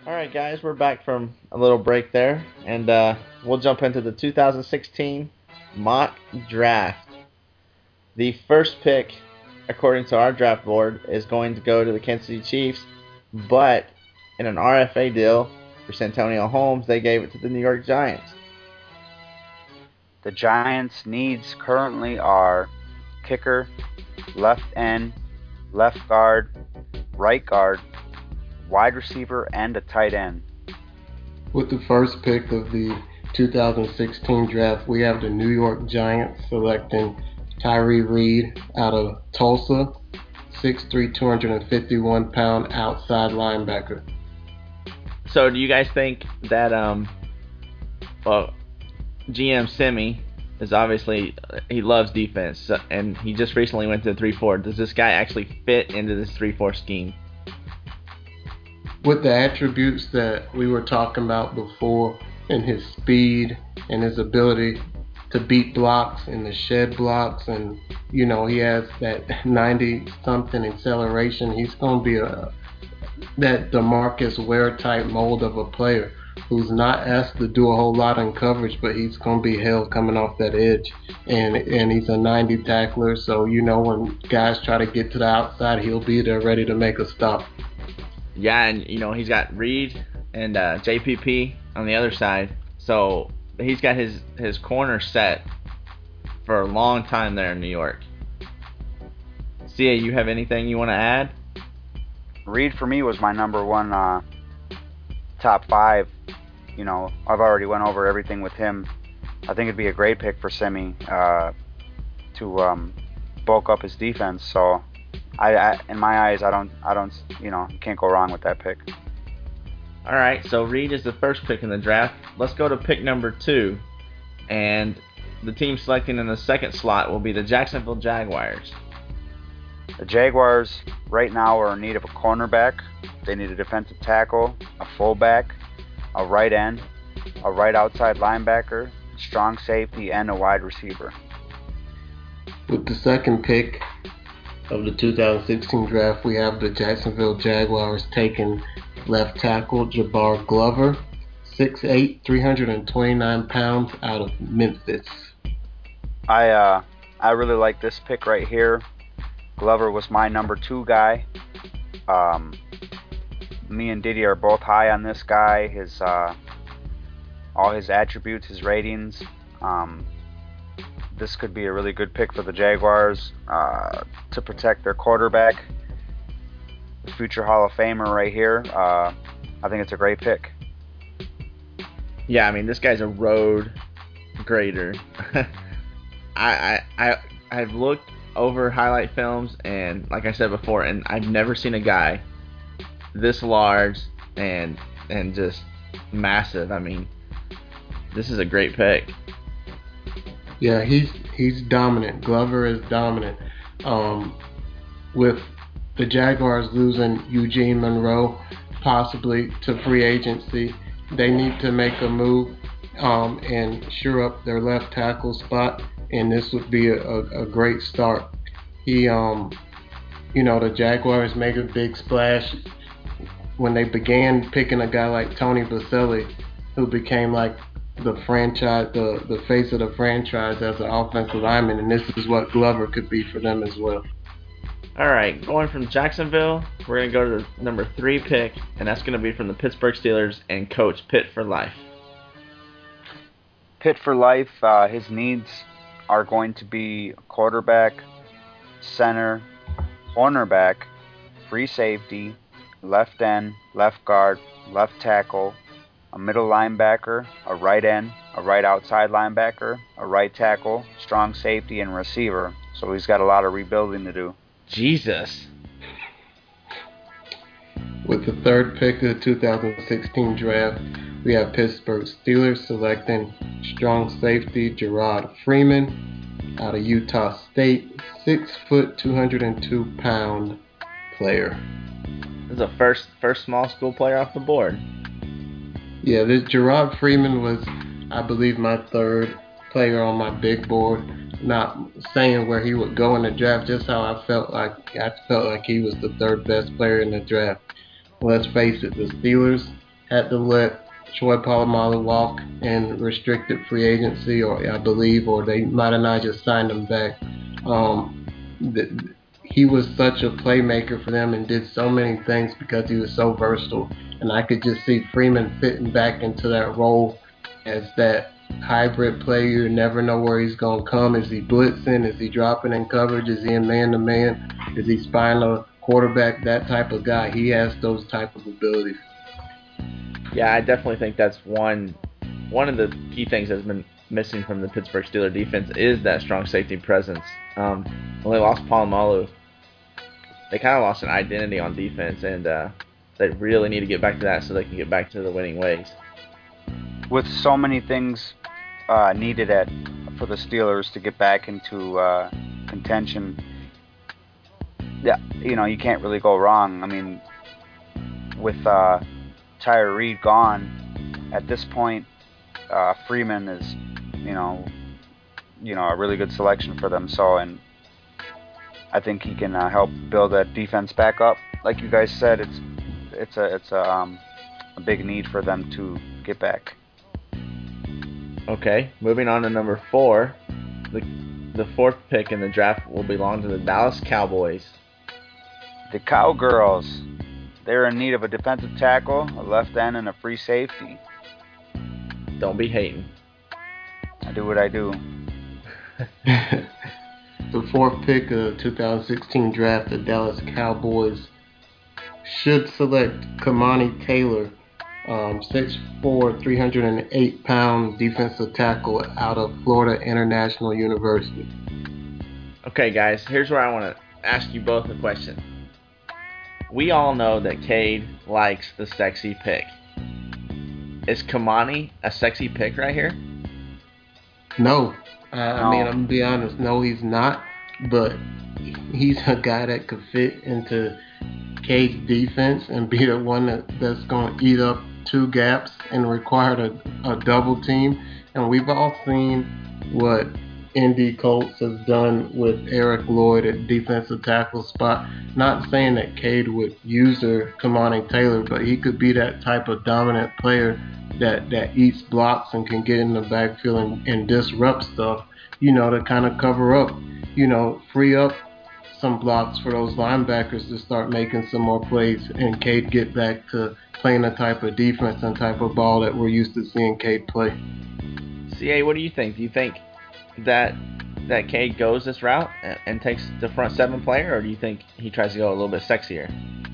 All right, guys, we're back from a little break there, and we'll jump into the 2016 mock draft. The first pick, according to our draft board, is going to go to the Kansas City Chiefs, but in an RFA deal for Santonio Holmes, they gave it to the New York Giants. The Giants' needs currently are kicker, left end, left guard, right guard, wide receiver, and a tight end. With the first pick of the 2016 draft, we have the New York Giants selecting Tyree Reed out of Tulsa, 6'3", 251-pound outside linebacker. So, do you guys think that well, GM Simi is obviously he loves defense, and he just recently went to 3-4. Does this guy actually fit into this 3-4 scheme? With the attributes that we were talking about before, and his speed and his ability to beat blocks and to shed blocks, and he has that 90 something acceleration. He's going to be that DeMarcus Ware type mold of a player who's not asked to do a whole lot in coverage, but he's going to be held coming off that edge, and he's a 90 tackler, so when guys try to get to the outside, he'll be there ready to make a stop. Yeah, and he's got Reed and JPP on the other side, so he's got his corner set for a long time there in New York. Cia, you have anything you want to add? Reed for me was my number one top five. I've already went over everything with him. I think it'd be a great pick for Simi to bulk up his defense. So, I in my eyes, I don't, you can't go wrong with that pick. All right, so Reed is the first pick in the draft. Let's go to pick number 2, and the team selecting in the second slot will be the Jacksonville Jaguars. The Jaguars right now are in need of a cornerback. They need a defensive tackle, a fullback, a right end, a right outside linebacker, strong safety, and a wide receiver. With the second pick of the 2016 draft, we have the Jacksonville Jaguars taking left tackle Jabbar Glover, 6'8", 329 pounds, out of Memphis. I really like this pick right here. Glover was my number 2 guy. Me and Diddy are both high on this guy. His all his attributes, his ratings. This could be a really good pick for the Jaguars to protect their quarterback, the future Hall of Famer right here. I think it's a great pick. Yeah, I mean this guy's a road grader. I've looked over highlight films, and like I said before, and I've never seen a guy this large and just massive. I mean, this is a great pick. Yeah, he's dominant. Glover is dominant. With the Jaguars losing Eugene Monroe possibly to free agency, they need to make a move and shore up their left tackle spot, and this would be a great start. The Jaguars made a big splash when they began picking a guy like Tony Baselli, who became like the franchise, the face of the franchise as an offensive lineman, and this is what Glover could be for them as well. All right, going from Jacksonville, we're going to go to the number 3 pick, and that's going to be from the Pittsburgh Steelers and Coach Pitt for life. Pitt for life. His needs are going to be quarterback, center, cornerback, free safety, left end, left guard, left tackle, a middle linebacker, a right end, a right outside linebacker, a right tackle, strong safety, and receiver. So he's got a lot of rebuilding to do. Jesus. With the third pick of the 2016 draft, we have Pittsburgh Steelers selecting strong safety Gerard Freeman out of Utah State, 6 foot, 202-pound player. This is a first small school player off the board. Yeah, this Gerard Freeman was, I believe, my third player on my big board. Not saying where he would go in the draft, just how I felt like he was the third best player in the draft. Let's face it, the Steelers had to let Troy Polamalu walk in restricted free agency, or I believe, or they might have not just signed him back. He was such a playmaker for them and did so many things because he was so versatile. And I could just see Freeman fitting back into that role as that hybrid player. You never know where he's going to come. Is he blitzing? Is he dropping in coverage? Is he in man-to-man? Is he spying a quarterback? That type of guy. He has those type of abilities. Yeah, I definitely think that's one of the key things that's been missing from the Pittsburgh Steelers defense is that strong safety presence. When they lost Polamalu, they kind of lost an identity on defense, and they really need to get back to that so they can get back to the winning ways. With so many things needed for the Steelers to get back into contention, yeah, you can't really go wrong. I mean, with Tyler Reed gone, at this point, Freeman is, a really good selection for them. So, and I think he can help build that defense back up. Like you guys said, it's a big need for them to get back. Okay, moving on to number 4. The 4th pick in the draft will belong to the Dallas Cowboys. The Cowgirls. They're in need of a defensive tackle, a left end, and a free safety. Don't be hating. I do what I do. The 4th pick of the 2016 draft, the Dallas Cowboys should select Kamani Taylor, 6'4", 308-pound defensive tackle out of Florida International University. Okay, guys, here's where I want to ask you both a question. We all know that Cade likes the sexy pick. Is Kamani a sexy pick right here? No. I mean, I'm going to be honest. No, he's not. But he's a guy that could fit into Cade's defense and be the one that's going to eat up 2 gaps and require a double team. And we've all seen what Indy Colts has done with Eric Lloyd at defensive tackle spot. Not saying that Cade would use Kamani Taylor, but he could be that type of dominant player that eats blocks and can get in the backfield and disrupt stuff, to kind of cover up, free up some blocks for those linebackers to start making some more plays, and Cade get back to playing the type of defense and type of ball that we're used to seeing Cade play. CA, what do you think? Do you think that Cade goes this route and takes the front 7 player, or do you think he tries to go a little bit sexier?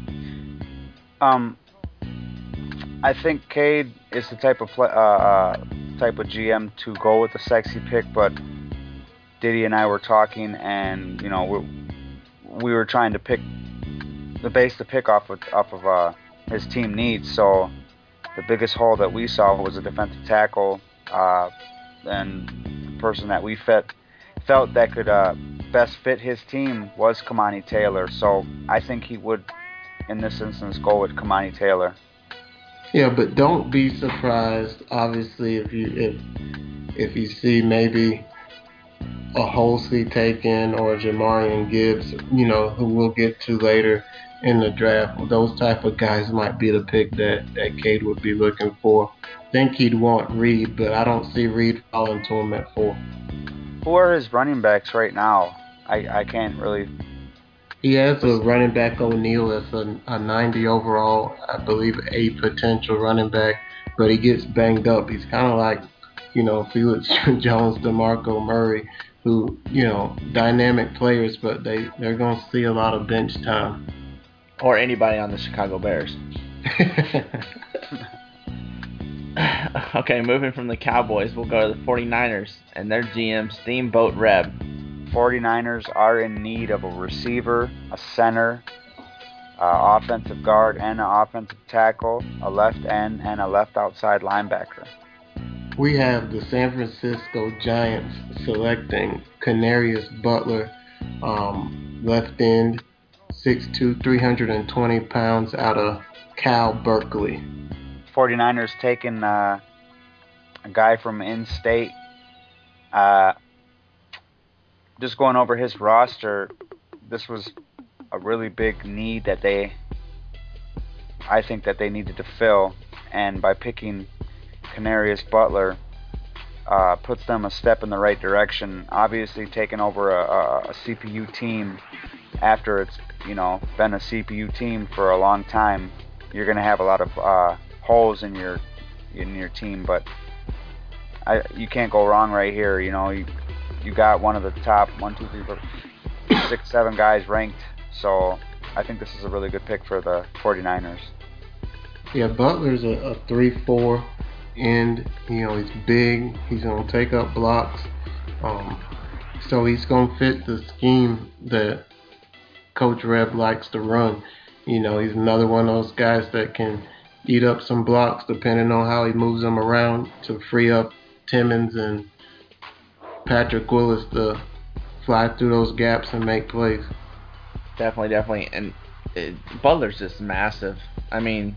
I think Cade is the type of GM to go with the sexy pick, but Diddy and I were talking, and we were trying to base the pick off of his team needs. So the biggest hole that we saw was a defensive tackle, and the person that we felt that could best fit his team was Kamani Taylor. So I think he would, in this instance, go with Kamani Taylor. Yeah, but don't be surprised, obviously, if you see maybe a Holsey taken or a Jamarian Gibbs, who we'll get to later in the draft. Those type of guys might be the pick that Cade would be looking for. I think he'd want Reed, but I don't see Reed falling to him at 4. Who are his running backs right now? I can't really... He has a running back, O'Neal, that's a 90 overall, I believe, a potential running back, but he gets banged up. He's kind of like, Felix Jones, DeMarco Murray, who, dynamic players, but they're going to see a lot of bench time. Or anybody on the Chicago Bears. Okay, moving from the Cowboys, we'll go to the 49ers and their GM, Steamboat Reb. 49ers are in need of a receiver, a center, offensive guard, and an offensive tackle, a left end, and a left outside linebacker. We have the San Francisco Giants selecting Canarius Butler, left end, 6'2", 320 pounds, out of Cal Berkeley. 49ers taking a guy from in-state. Just going over his roster, this was a really big need that I think that they needed to fill. and by picking Canarius Butler, puts them a step in the right direction. Obviously, taking over a CPU team after it's been a CPU team for a long time, you're going to have a lot of holes in your team, but you can't go wrong right here. You got one of the top 6, 7 guys ranked, so I think this is a really good pick for the 49ers. Yeah, Butler's a 3-4 end. He's big. He's going to take up blocks. So he's going to fit the scheme that Coach Reb likes to run. He's another one of those guys that can eat up some blocks depending on how he moves them around to free up Timmons and Patrick Willis to fly through those gaps and make plays. Definitely. And Butler's just massive. I mean,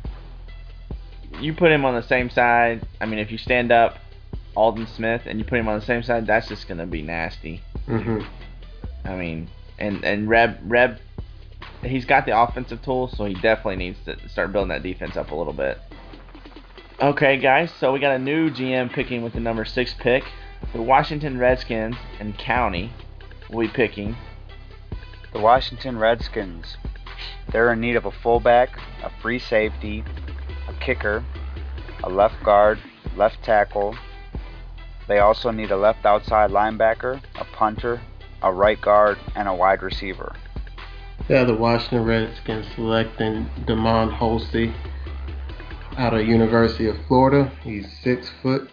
you put him on the same side. I mean, if you stand up Aldon Smith and you put him on the same side, that's just going to be nasty. Mm-hmm. I mean, and Reb, he's got the offensive tools, so he definitely needs to start building that defense up a little bit. Okay, guys, so we got a new GM picking with the number 6 pick. The Washington Redskins and County will be picking. The Washington Redskins, they're in need of a fullback, a free safety, a kicker, a left guard, left tackle. They also need a left outside linebacker, a punter, a right guard, and a wide receiver. Yeah, the Washington Redskins selecting Damon Holsey out of University of Florida. He's 6 foot,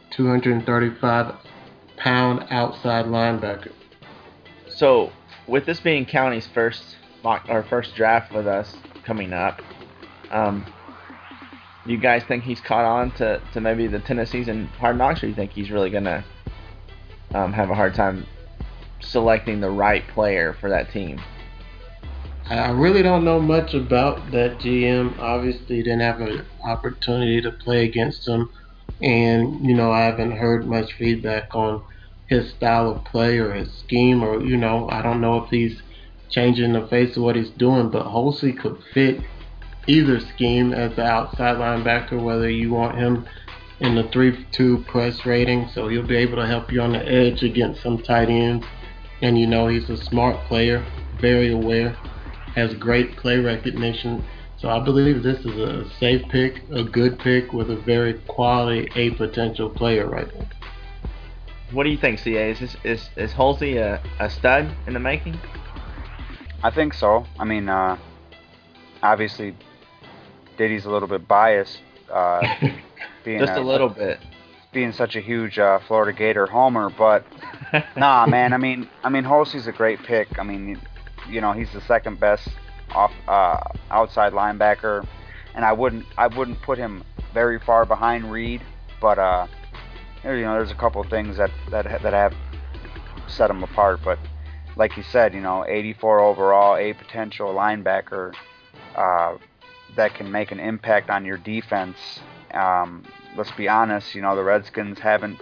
235-pound outside linebacker. So, with this being County's first draft with us coming up, do you guys think he's caught on to maybe the Tennessee's and Hard Knocks, or do you think he's really gonna have a hard time selecting the right player for that team? I really don't know much about that GM. Obviously, didn't have an opportunity to play against him, and I haven't heard much feedback on his style of play or his scheme, or I don't know if he's changing the face of what he's doing. But Holsey could fit either scheme as the outside linebacker, whether you want him in the 3-2 press rating, so he'll be able to help you on the edge against some tight ends. And he's a smart player, very aware, has great play recognition. So I believe this is a safe pick, a good pick with a very quality A potential player right there. What do you think, CA? Is Holsey a stud in the making? I think so. I mean, obviously, Diddy's a little bit biased. Being Just a little bit. Being such a huge Florida Gator homer, but nah, man. I mean, Holsey's a great pick. I mean, he's the second best outside linebacker, and I wouldn't put him very far behind Reed, but there's a couple of things that have set him apart. But like you said, 84 overall, a potential linebacker that can make an impact on your defense. Let's be honest, the Redskins haven't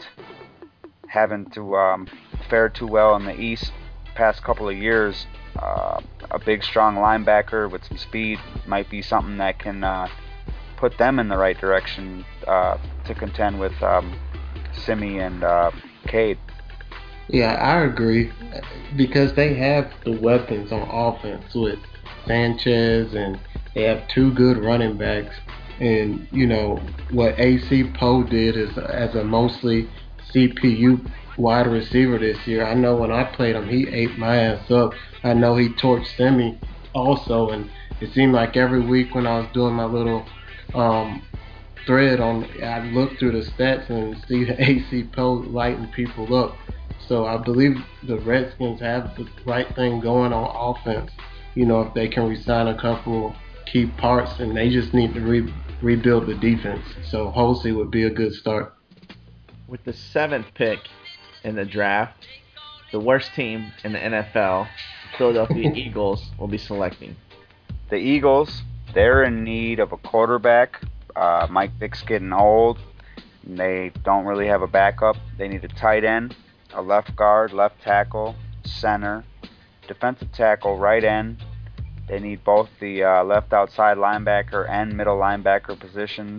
fared too well in the East past couple of years. A big, strong linebacker with some speed might be something that can put them in the right direction to contend with Simi and Cade. Yeah, I agree, because they have the weapons on offense with Sanchez, and they have 2 good running backs. And what AC Poe did is, as a mostly CPU wide receiver this year, I know when I played him, he ate my ass up. I know he torched Semi also, and it seemed like every week when I was doing my little thread I'd look through the stats and see the AC Poe lighting people up. So I believe the Redskins have the right thing going on offense. If they can re-sign a couple key parts, and they just need to rebuild the defense. So Holsey would be a good start. With the 7th pick in the draft, the worst team in the NFL, Philadelphia Eagles, will be selecting. The Eagles, they're in need of a quarterback. Mike Vick's getting old. And they don't really have a backup. They need a tight end, a left guard, left tackle, center, defensive tackle, right end. They need both the left outside linebacker and middle linebacker positions.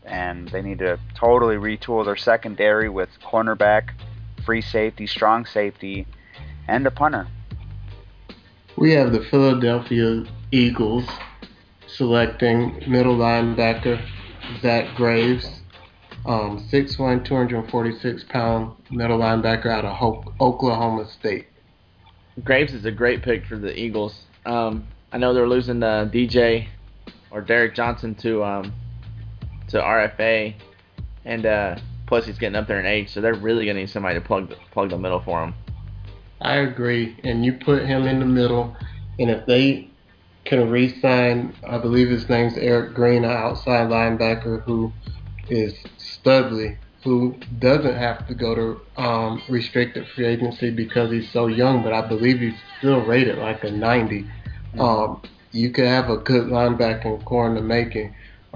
and they need to totally retool their secondary with cornerback, free safety, strong safety, and a punter. We have the Philadelphia Eagles selecting middle linebacker Zach Graves, 6'1", 246-pound middle linebacker out of Oklahoma State. Graves is a great pick for the Eagles. I know they're losing DJ or Derek Johnson to RFA, and plus he's getting up there in age, so they're really gonna need somebody to plug the middle for him. I agree, and you put him in the middle, and if they can re-sign, I believe his name's Eric Green, an outside linebacker who is Studley, who doesn't have to go to restricted free agency because he's so young, but I believe he's still rated like a 90. You could have a good linebacking core in the making.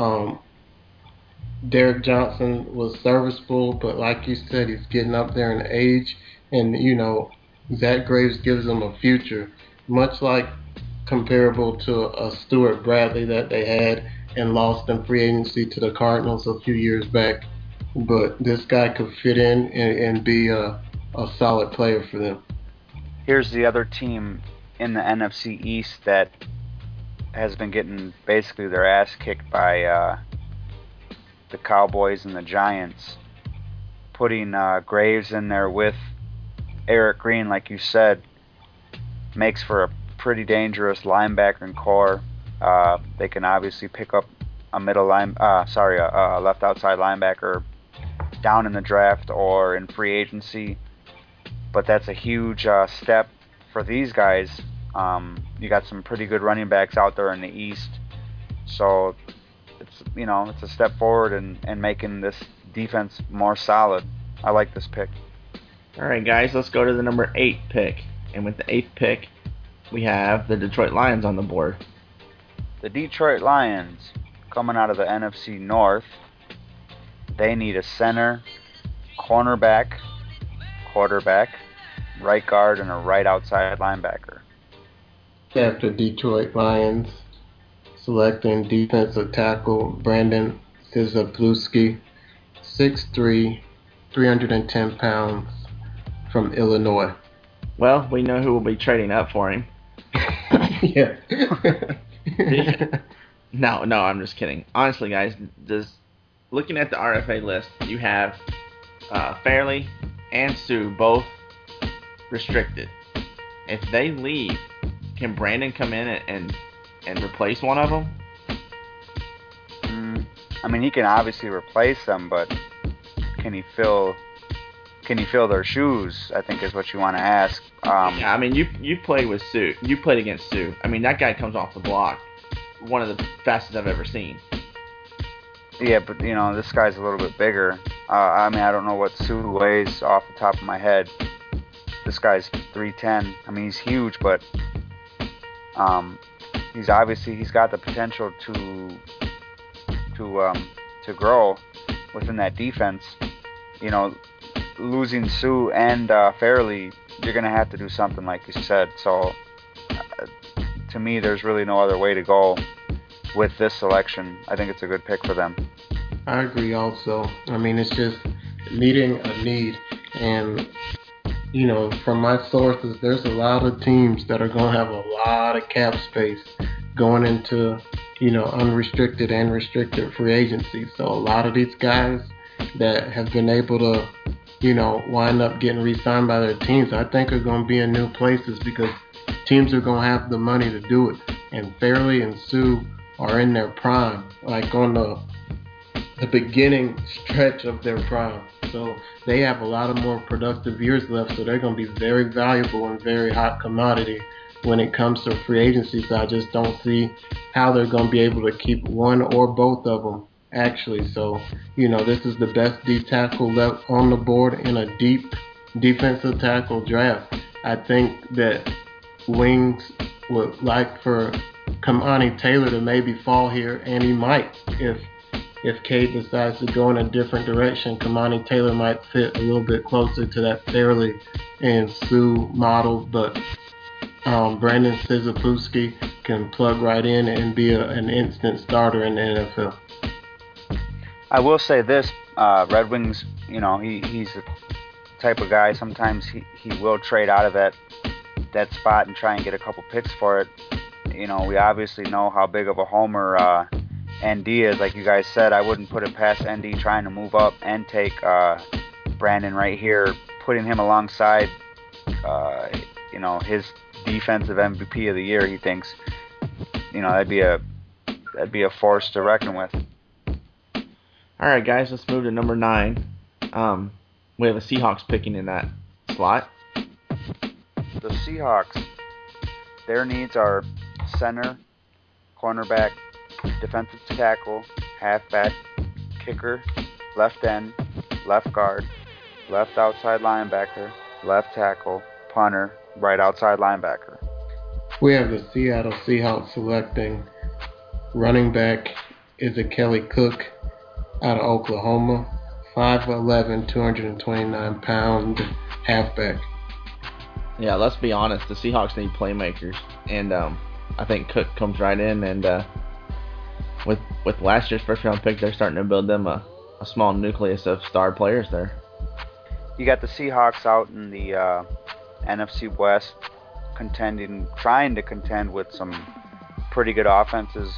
Derek Johnson was serviceable, but like you said, he's getting up there in age, and Zach Graves gives him a future, much like comparable to a Stuart Bradley that they had and lost in free agency to the Cardinals a few years back. But this guy could fit in and be a solid player for them. Here's the other team in the NFC East that has been getting basically their ass kicked by the Cowboys and the Giants. Putting Graves in there with Eric Green, like you said, makes for a pretty dangerous linebacker core. They can obviously pick up a left outside linebacker down in the draft or in free agency, but that's a huge step for these guys. You got some pretty good running backs out there in the East, so it's a step forward in making this defense more solid. I like this pick. All right, guys, let's go to the number 8 pick, and with the 8th pick, we have the Detroit Lions on the board. The Detroit Lions, coming out of the NFC North, they need a center, cornerback, quarterback, right guard, and a right outside linebacker. After Detroit Lions, selecting defensive tackle Brandon Szapulski, 6'3", 310 pounds, from Illinois. Well, we know who will be trading up for him. Yeah. No, I'm just kidding. Honestly, guys, looking at the RFA list, you have Fairley and Sue both restricted. If they leave, can Brandon come in and replace one of them? I mean, he can obviously replace them, but can he fill their shoes? I think is what you want to ask. Yeah, I mean, you played with Sue. You played against Sue. I mean, that guy comes off the block, one of the fastest I've ever seen. Yeah, but this guy's a little bit bigger. I mean, I don't know what Sue weighs off the top of my head. This guy's 310. I mean, he's huge, but he's got the potential to grow within that defense. Losing Sue and Fairley, you're gonna have to do something, like you said. So to me, there's really no other way to go with this selection. I think it's a good pick for them. I agree also. I mean, it's just meeting a need. And, from my sources, there's a lot of teams that are going to have a lot of cap space going into, unrestricted and restricted free agency. So a lot of these guys that have been able to, wind up getting re-signed by their teams, I think are going to be in new places because teams are going to have the money to do it. And Fairley and Sue are in their prime, like on the beginning stretch of their prime. So they have a lot of more productive years left, so they're going to be very valuable and very hot commodity when it comes to free agency. So I just don't see how they're going to be able to keep one or both of them, actually. So, this is the best D tackle left on the board in a deep defensive tackle draft. I think that Wings would like for Kamani Taylor to maybe fall here, and he might if Cade decides to go in a different direction. Kamani Taylor might fit a little bit closer to that Fairley and Sue model, but Brandon Szapulski can plug right in and be an instant starter in the NFL. I will say this, Red Wings, he's the type of guy, sometimes he will trade out of that spot and try and get a couple picks for it. We obviously know how big of a homer ND is. Like you guys said, I wouldn't put it past ND trying to move up and take Brandon right here, putting him alongside, his defensive MVP of the year. He thinks, that'd be a force to reckon with. All right, guys, let's move to number 9. We have the Seahawks picking in that slot. The Seahawks, their needs are center, cornerback, defensive tackle, halfback, kicker, left end, left guard, left outside linebacker, left tackle, punter, right outside linebacker. We have the Seattle Seahawks selecting running back Kelly Cook out of Oklahoma, 5'11", 229-pound halfback. Yeah, let's be honest. The Seahawks need playmakers, and I think Cook comes right in. And with last year's first-round pick, they're starting to build them a small nucleus of star players there. You got the Seahawks out in the NFC West, trying to contend with some pretty good offenses.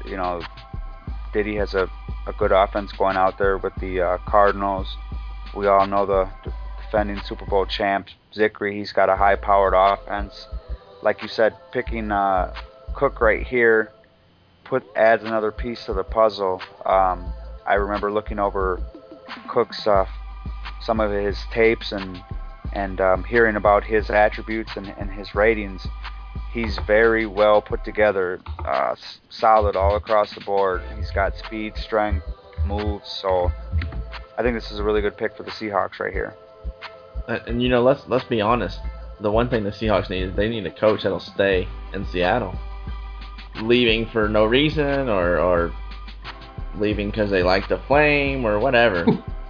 Diddy has a good offense going out there with the Cardinals. We all know the defending Super Bowl champ Zikri. He's got a high-powered offense. Like you said, picking Cook right here adds another piece to the puzzle. I remember looking over Cook's some of his tapes and hearing about his attributes and his ratings. He's very well put together, solid all across the board. He's got speed, strength, moves. So I think this is a really good pick for the Seahawks right here. And let's be honest. The one thing the Seahawks need is they need a coach that'll stay in Seattle. Leaving for no reason or leaving because they like the flame or whatever.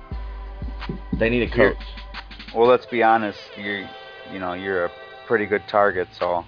They need a coach. Well, let's be honest. You're a pretty good target, so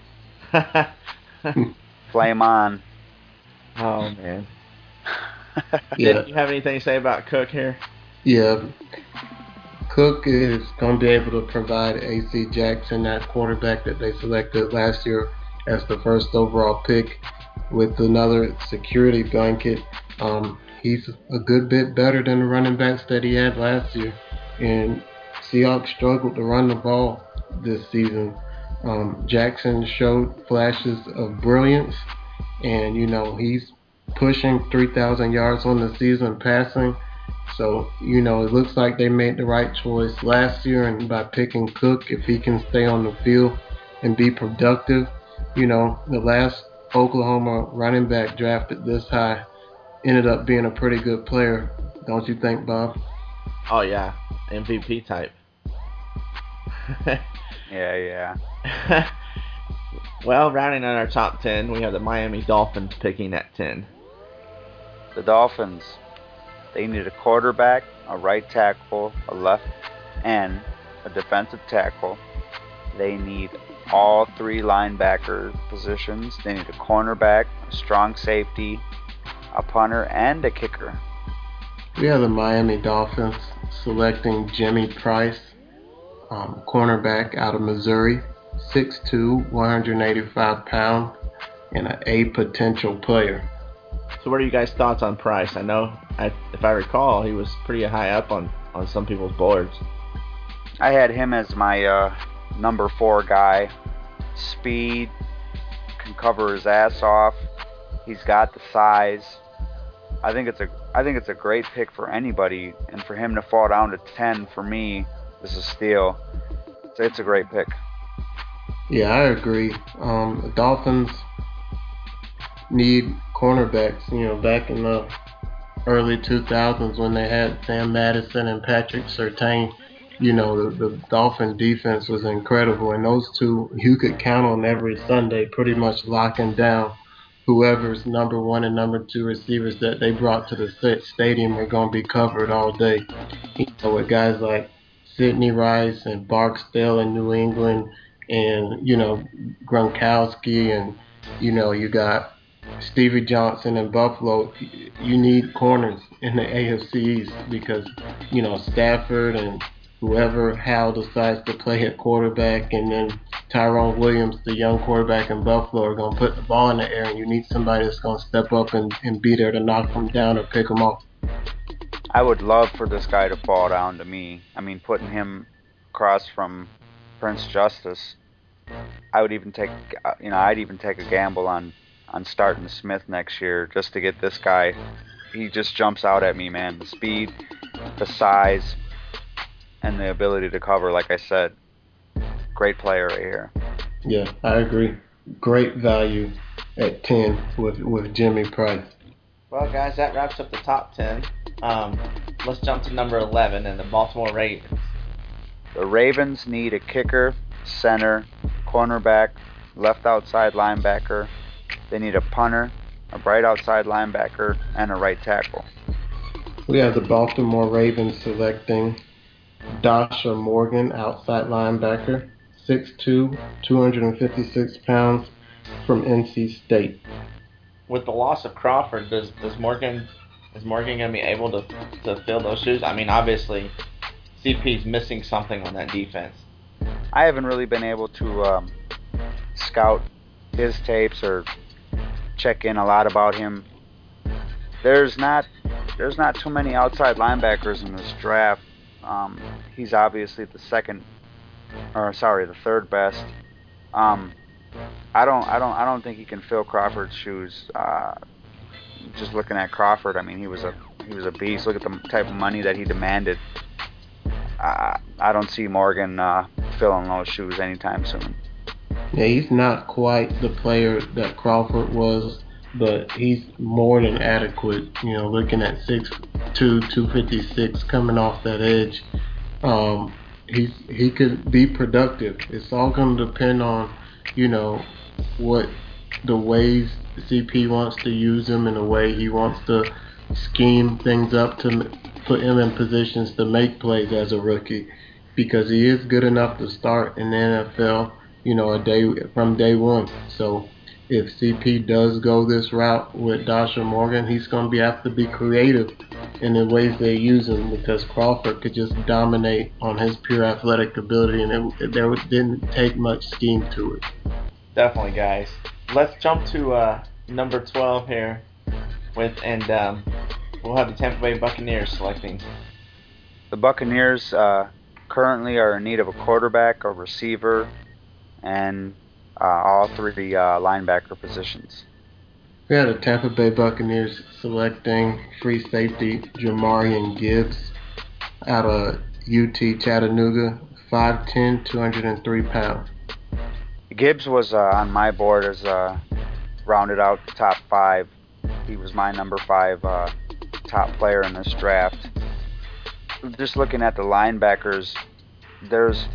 flame on. Oh man. Yeah. Did you have anything to say about Cook here? Yeah. Cook is going to be able to provide A.C. Jackson, that quarterback that they selected last year as the first overall pick, with another security blanket. He's a good bit better than the running backs that he had last year. And Seahawks struggled to run the ball this season. Jackson showed flashes of brilliance, and he's pushing 3,000 yards on the season passing. So it looks like they made the right choice last year, and by picking Cook, if he can stay on the field and be productive, the last Oklahoma running back drafted this high ended up being a pretty good player, don't you think, Bob? Oh yeah, MVP type. Yeah. Well, rounding out our top 10, we have the Miami Dolphins picking at 10. The Dolphins, they need a quarterback, a right tackle, a left end, a defensive tackle. They need all 3 linebacker positions. They need a cornerback, a strong safety, a punter, and a kicker. We have the Miami Dolphins selecting Jimmy Price, cornerback out of Missouri, 6'2", 185 pounds, and an A potential player. So what are you guys' thoughts on Price? I know, if I recall, he was pretty high up on some people's boards. I had him as my number 4 guy. Speed, can cover his ass off. He's got the size. I think it's a great pick for anybody, and for him to fall down to 10 for me is a steal. So it's a great pick. Yeah, I agree. The Dolphins need cornerbacks. Back in the early 2000s when they had Sam Madison and Patrick Surtain, the Dolphin defense was incredible, and those two, you could count on every Sunday pretty much locking down whoever's number 1 and number 2 receivers that they brought to the stadium are going to be covered all day. With guys like Sidney Rice and Barksdale in New England, and Gronkowski, and you got Stevie Johnson in Buffalo, you need corners in the AFC East because, Stafford and whoever Hal decides to play at quarterback, and then Tyrone Williams, the young quarterback in Buffalo, are going to put the ball in the air, and you need somebody that's going to step up and be there to knock them down or pick them off. I would love for this guy to fall down to me. I mean, putting him across from Prince Justice, I would even take, I'd even take a gamble on starting Smith next year just to get this guy. He just jumps out at me, man. The speed, the size, and the ability to cover, like I said. Great player right here. Yeah, I agree. Great value at 10 with Jimmy Price. Well, guys, that wraps up the top 10. Let's jump to number 11 and the Baltimore Ravens. The Ravens need a kicker, center, cornerback, left outside linebacker. They need a punter, a right outside linebacker, and a right tackle. We have the Baltimore Ravens selecting Dasha Morgan, outside linebacker, 6'2", 256 pounds, from NC State. With the loss of Crawford, is Morgan going to be able to fill those shoes? I mean, obviously, CP's missing something on that defense. I haven't really been able to scout his tapes or check in a lot about him. There's not too many outside linebackers in this draft. He's obviously the third best. I don't think he can fill Crawford's shoes. Just looking at Crawford, I mean, he was a beast. Look at the type of money that he demanded. I don't see Morgan filling those shoes anytime soon. Yeah, he's not quite the player that Crawford was, but he's more than adequate. Looking at 6'2", 256 coming off that edge, he could be productive. It's all going to depend on, what the ways CP wants to use him and the way he wants to scheme things up to put him in positions to make plays as a rookie, because he is good enough to start in the NFL, from day one. So if CP does go this route with Dasha Morgan, he's going to have to be creative in the ways they use him, because Crawford could just dominate on his pure athletic ability, and there didn't take much scheme to it. Definitely, guys. Let's jump to number 12 here, we'll have the Tampa Bay Buccaneers selecting. The Buccaneers currently are in need of a quarterback, a receiver, and all three linebacker positions. We had the Tampa Bay Buccaneers selecting free safety Jamarian Gibbs out of UT Chattanooga, 5'10", 203 pounds. Gibbs was on my board as rounded out top 5. He was my number 5 top player in this draft. Just looking at the linebackers, there's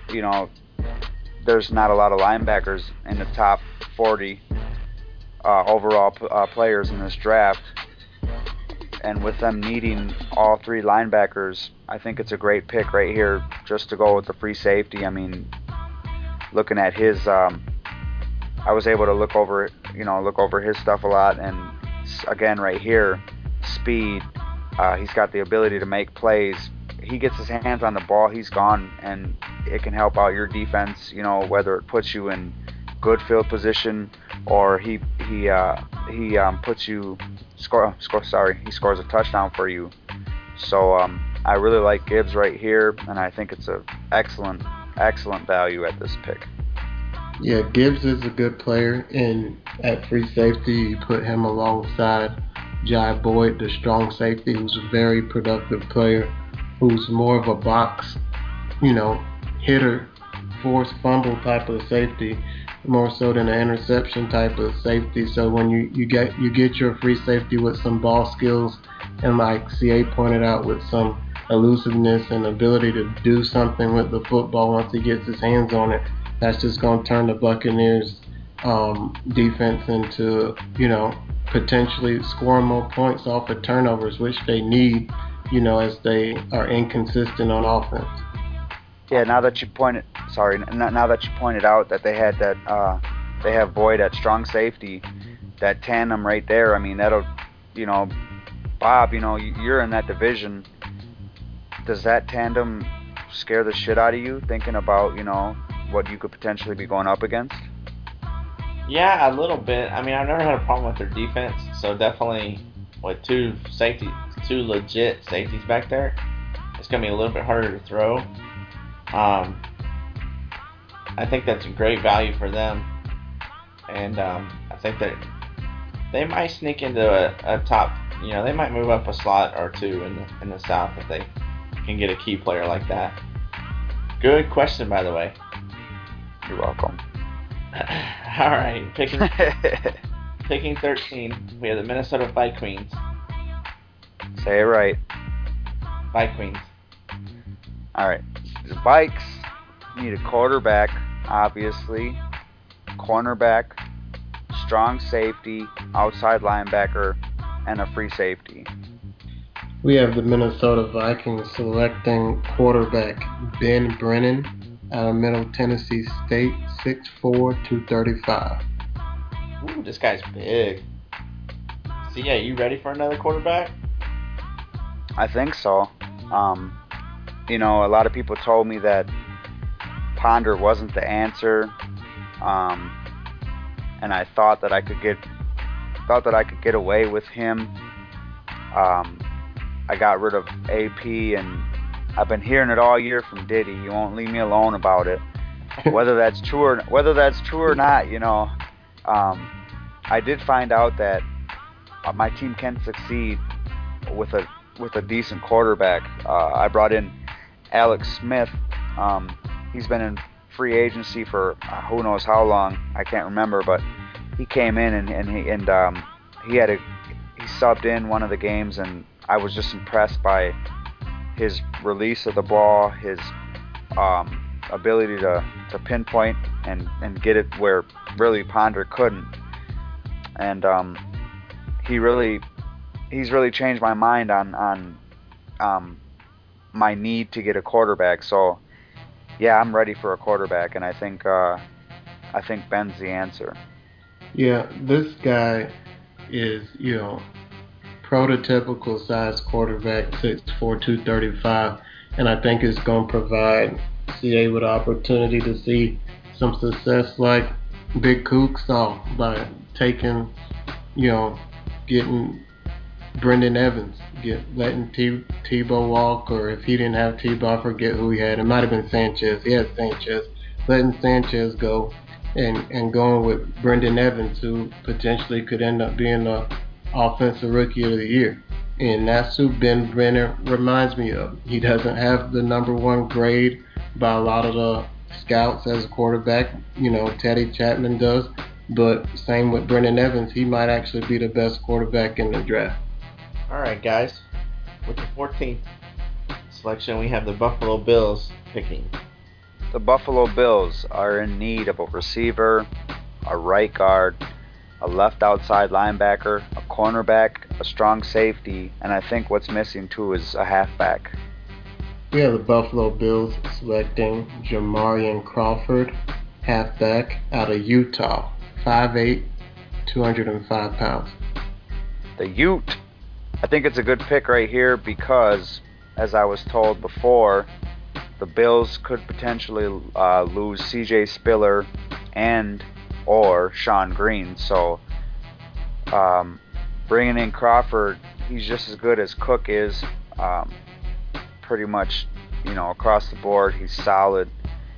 not a lot of linebackers in the top 40 overall players in this draft. And with them needing all 3 linebackers, I think it's a great pick right here just to go with the free safety. I mean, looking at his, I was able to look over his stuff a lot, and again right here, speed. He's got the ability to make plays. He gets his hands on the ball, he's gone, and it can help out your defense. Whether it puts you in good field position or he puts you he scores a touchdown for you. So I really like Gibbs right here, and I think it's a excellent value at this pick. Yeah, Gibbs is a good player, and at free safety, you put him alongside Jai Boyd, the strong safety, who's a very productive player, who's more of a box, hitter, force fumble type of safety, more so than an interception type of safety. So when you get your free safety with some ball skills, and like CA pointed out, with some elusiveness and ability to do something with the football once he gets his hands on it, that's just going to turn the Buccaneers defense into, potentially scoring more points off of turnovers, which they need, as they are inconsistent on offense. Yeah, now that you pointed out that they have Boyd at strong safety, that tandem right there, I mean, that'll, you know, Bob, you know, you're in that division. Does that tandem scare the shit out of you, thinking about, you know, what you could potentially be going up against? Yeah, a little bit. I mean, I've never had a problem with their defense, so definitely with two legit safeties back there, it's gonna be a little bit harder to throw. I think that's a great value for them, and I think that they might sneak into a top. You know, they might move up a slot or two in the South if they can get a key player like that. Good question, by the way. You're welcome. All right, picking 13, we have the Minnesota Vikings. Say it right. Vikings. All right, the Vikes need a quarterback, obviously, cornerback, strong safety, outside linebacker, and a free safety. We have the Minnesota Vikings selecting quarterback Ben Brennan out of Middle Tennessee State, 6'4", 235. Ooh, this guy's big. So yeah, you ready for another quarterback? I think so. You know, a lot of people told me that Ponder wasn't the answer, and I thought that I could get away with him. I got rid of AP, and I've been hearing it all year from Diddy. He won't leave me alone about it. Whether that's true or not, you know, I did find out that my team can succeed with a decent quarterback. I brought in Alex Smith. He's been in free agency for who knows how long. I can't remember, but he came in and he subbed in one of the games, and I was just impressed by his release of the ball, his ability to pinpoint and get it where really Ponder couldn't. And he's really changed my mind on my need to get a quarterback. So yeah, I'm ready for a quarterback, and I think Ben's the answer. Yeah, this guy is, you know, prototypical size quarterback, 6'4", 235, and I think it's going to provide CA with opportunity to see some success like Big Cook saw by taking, you know, getting Brendan Evans, letting Tebow walk, or if he didn't have Tebow, I forget who he had. It might have been Sanchez. He had Sanchez. Letting Sanchez go and going with Brendan Evans, who potentially could end up being the Offensive Rookie of the Year. And that's who Ben Brennan reminds me of. He doesn't have the number one grade by a lot of the scouts as a quarterback. You know, Teddy Chapman does. But same with Brendan Evans, he might actually be the best quarterback in the draft. All right, guys. With the 14th selection, we have the Buffalo Bills picking. The Buffalo Bills are in need of a receiver, a right guard, a left outside linebacker, a cornerback, a strong safety, and I think what's missing too is a halfback. We have the Buffalo Bills selecting Jamarian Crawford, halfback out of Utah, 5'8", 205 pounds. The Ute. I think it's a good pick right here because, as I was told before, the Bills could potentially lose C.J. Spiller and or Sean Green. So bringing in Crawford, he's just as good as Cook is. Pretty much, you know, across the board, he's solid.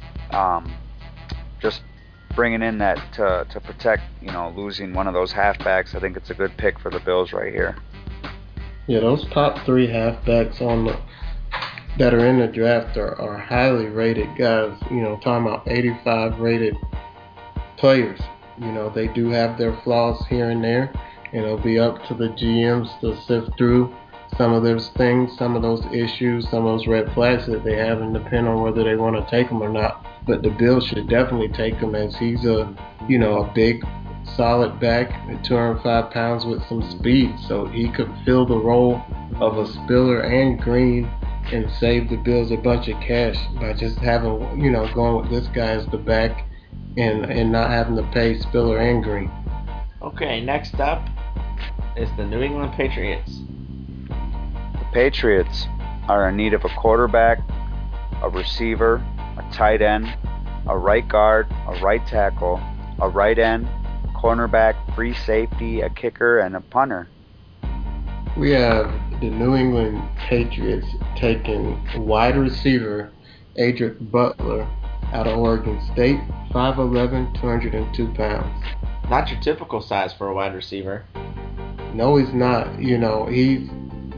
Just bringing in that to protect, you know, losing one of those halfbacks, I think it's a good pick for the Bills right here. Yeah, those top three halfbacks that are in the draft are highly rated guys. You know, talking about 85 rated players. You know, they do have their flaws here and there, and it'll be up to the GMs to sift through some of those things, some of those issues, some of those red flags that they have, and depend on whether they want to take them or not. But the Bills should definitely take him, as he's a big, solid back at 205 pounds with some speed, so he could fill the role of a Spiller and Green and save the Bills a bunch of cash by just having, going with this guy as the back and not having to pay Spiller and Green. Okay, next up is the New England Patriots. The Patriots are in need of a quarterback, a receiver, a tight end, a right guard, a right tackle, a right end, cornerback, free safety, a kicker, and a punter. We have the New England Patriots taking wide receiver Adric Butler out of Oregon State, 5'11", 202 pounds. Not your typical size for a wide receiver. No, he's not. You know, he's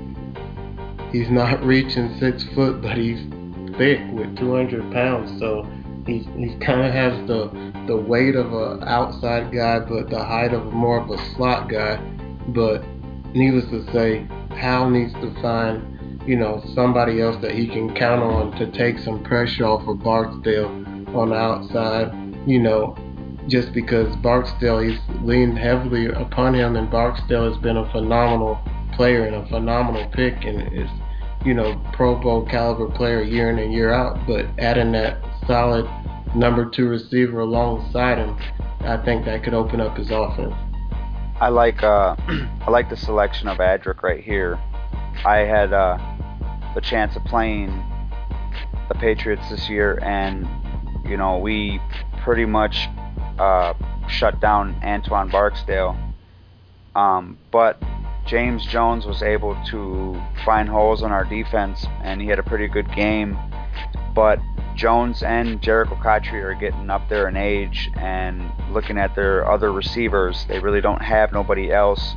not reaching 6 foot, but he's thick with 200 pounds. So he kind of has the weight of an outside guy, but the height of more of a slot guy. But needless to say, Hal needs to find, somebody else that he can count on to take some pressure off of Barksdale on the outside. Just because Barksdale, he's leaned heavily upon him, and Barksdale has been a phenomenal player and a phenomenal pick, and is, Pro Bowl caliber player year in and year out. But adding that solid number 2 receiver alongside him, I think that could open up his offense. I like the selection of Adric right here. I had the chance of playing the Patriots this year, and we pretty much shut down Antoine Barksdale. But James Jones was able to find holes in our defense, and he had a pretty good game. But Jones and Jericho Cotchery are getting up there in age, and looking at their other receivers, they really don't have nobody else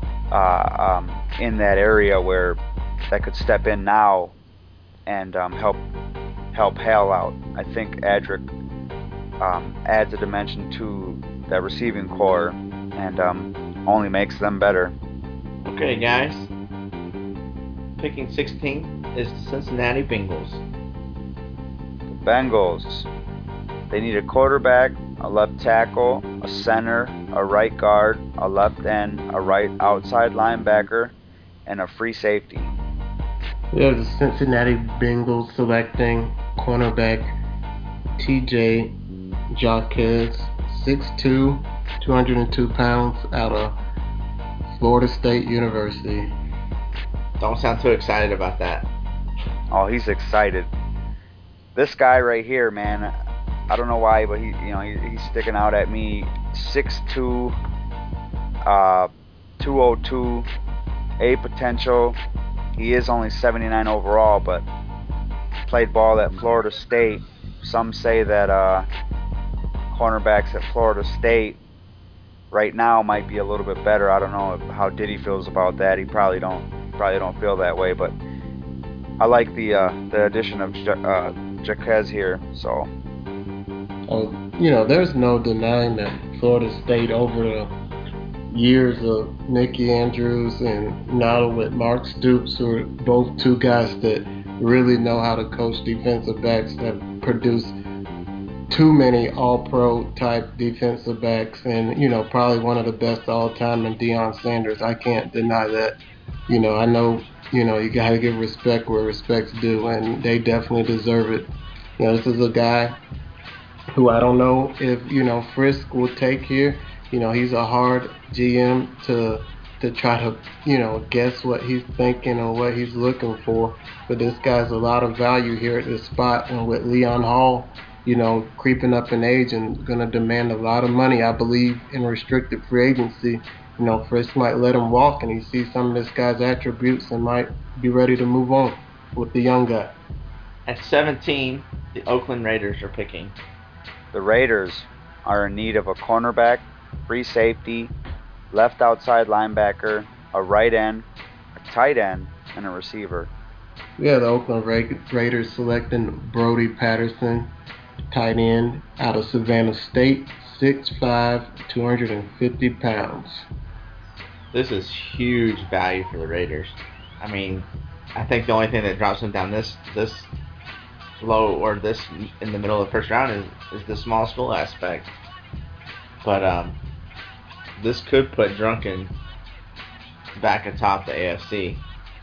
in that area where that could step in now and help Hal out. I think Adric adds a dimension to that receiving core and only makes them better. Okay, guys. Picking 16th is the Cincinnati Bengals. The Bengals. They need a quarterback, a left tackle, a center, a right guard, a left end, a right outside linebacker, and a free safety. We have the Cincinnati Bengals selecting cornerback TJ Jaquez, 6'2", 202 pounds, out of Florida State University. Don't sound too excited about that. Oh, he's excited. This guy right here, man, I don't know why, but he's sticking out at me. 6'2", 202, A potential. He is only 79 overall, but played ball at Florida State. Some say that cornerbacks at Florida State right now might be a little bit better. I don't know how Diddy feels about that. He probably don't feel that way, but I like the addition of Jaquez here. So, there's no denying that Florida State, over the years of Nicky Andrews and now with Mark Stoops, who are both two guys that really know how to coach defensive backs, that produce too many all-pro type defensive backs, and probably one of the best all-time in Deion Sanders. I can't deny that. I know you gotta give respect where respect's due, and they definitely deserve it. This is a guy who I don't know if Frisk will take here. He's a hard GM to try to guess what he's thinking or what he's looking for. But this guy's a lot of value here at this spot, and with Leon Hall, creeping up in age and going to demand a lot of money, I believe, in restricted free agency. Frisk might let him walk, and he sees some of this guy's attributes and might be ready to move on with the young guy. At 17, the Oakland Raiders are picking. The Raiders are in need of a cornerback, free safety, left outside linebacker, a right end, a tight end, and a receiver. We have the Oakland Raiders selecting Brody Patterson, tight end, out of Savannah State, 6'5", 250 pounds. This is huge value for the Raiders. I mean, I think the only thing that drops them down this low, or this in the middle of the first round, is the small school aspect. But this could put Drunken back atop the AFC,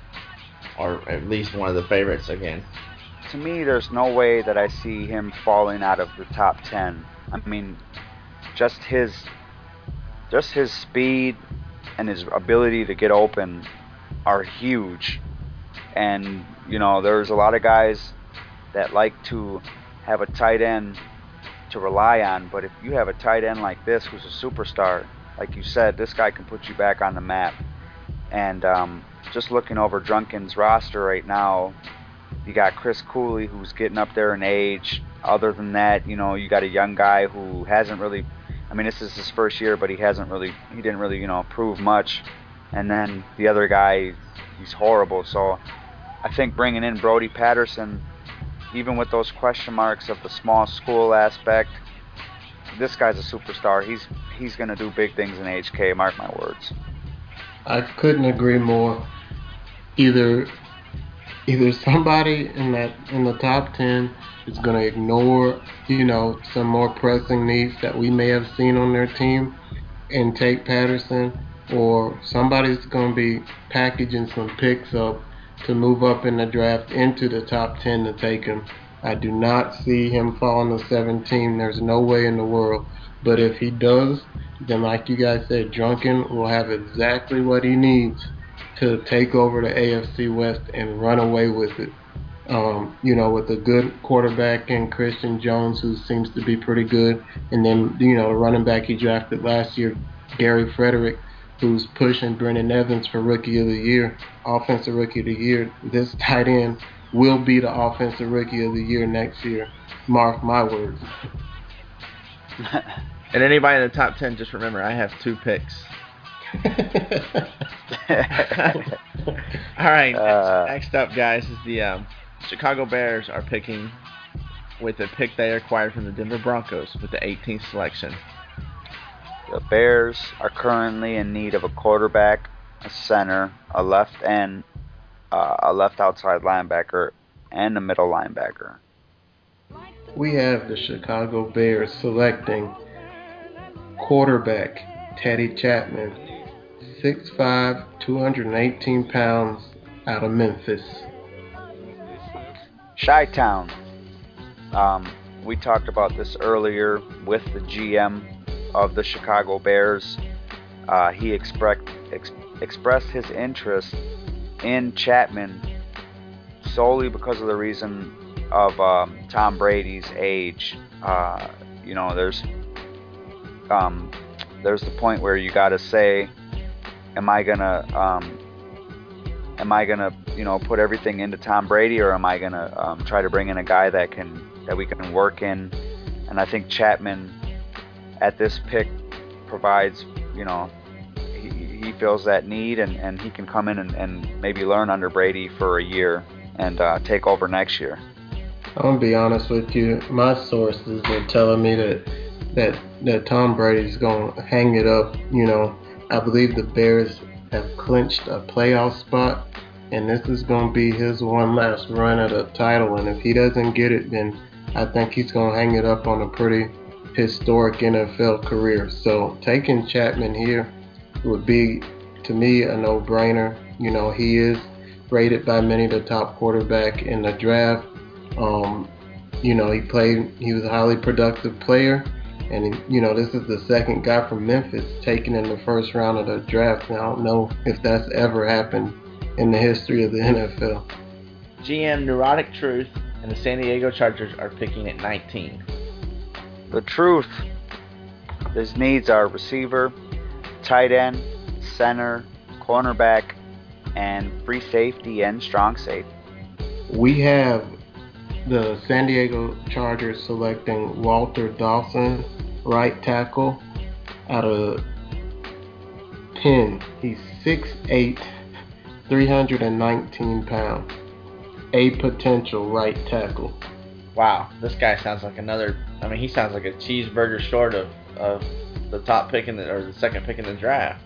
or at least one of the favorites again. To me, there's no way that I see him falling out of the top 10. I mean, just his just his speed and his ability to get open are huge. And there's a lot of guys that like to have a tight end to rely on, but if you have a tight end like this who's a superstar, like you said, this guy can put you back on the map. And just looking over Drunken's roster right now, you got Chris Cooley, who's getting up there in age. Other than that, you got a young guy who hasn't really, this is his first year, but he didn't really, prove much. And then the other guy, he's horrible. So I think bringing in Brody Patterson, even with those question marks of the small school aspect, this guy's a superstar. He's going to do big things in HK, mark my words. I couldn't agree more. Either somebody in the top 10 is going to ignore, some more pressing needs that we may have seen on their team and take Patterson, or somebody's going to be packaging some picks up to move up in the draft into the top 10 to take him. I do not see him falling to 17. There's no way in the world. But if he does, then like you guys said, Drunken will have exactly what he needs to take over the AFC West and run away with it. With a good quarterback in Christian Jones, who seems to be pretty good, and then, the running back he drafted last year, Gary Frederick, who's pushing Brennan Evans for Rookie of the Year, Offensive Rookie of the Year. This tight end will be the Offensive Rookie of the Year next year. Mark my words. And anybody in the top 10, just remember, I have 2 picks. All right, next up, guys, is the Chicago Bears are picking with a pick they acquired from the Denver Broncos with the 18th selection. The Bears are currently in need of a quarterback, a center, a left end, a left outside linebacker, and a middle linebacker. We have the Chicago Bears selecting quarterback Teddy Chapman, 6'5", 218 pounds, out of Memphis. Chi-Town. We talked about this earlier with the GM of the Chicago Bears. He expressed his interest in Chapman solely because of the reason of Tom Brady's age. There's the point where you got to say, am I gonna put everything into Tom Brady, or am I gonna try to bring in a guy that we can work in? And I think Chapman at this pick provides, he fills that need, and he can come in and maybe learn under Brady for a year and take over next year. I'm gonna be honest with you. My sources are telling me that Tom Brady's gonna hang it up. I believe the Bears have clinched a playoff spot, and this is gonna be his one last run at a title. And if he doesn't get it, then I think he's gonna hang it up on a pretty historic NFL career. So taking Chapman here would be, to me, a no-brainer. He is rated by many the top quarterback in the draft. He was a highly productive player, and this is the second guy from Memphis taken in the first round of the draft. And I don't know if that's ever happened in the history of the NFL. GM Neurotic Truth and the San Diego Chargers are picking at 19. The Truth. His needs are receiver, tight end, center, cornerback, and free safety and strong safety. We have the San Diego Chargers selecting Walter Dawson, right tackle, out of Penn. He's 6'8", 319 pounds. A potential right tackle. Wow, this guy sounds like he sounds like a cheeseburger short of the top pick or the second pick in the draft.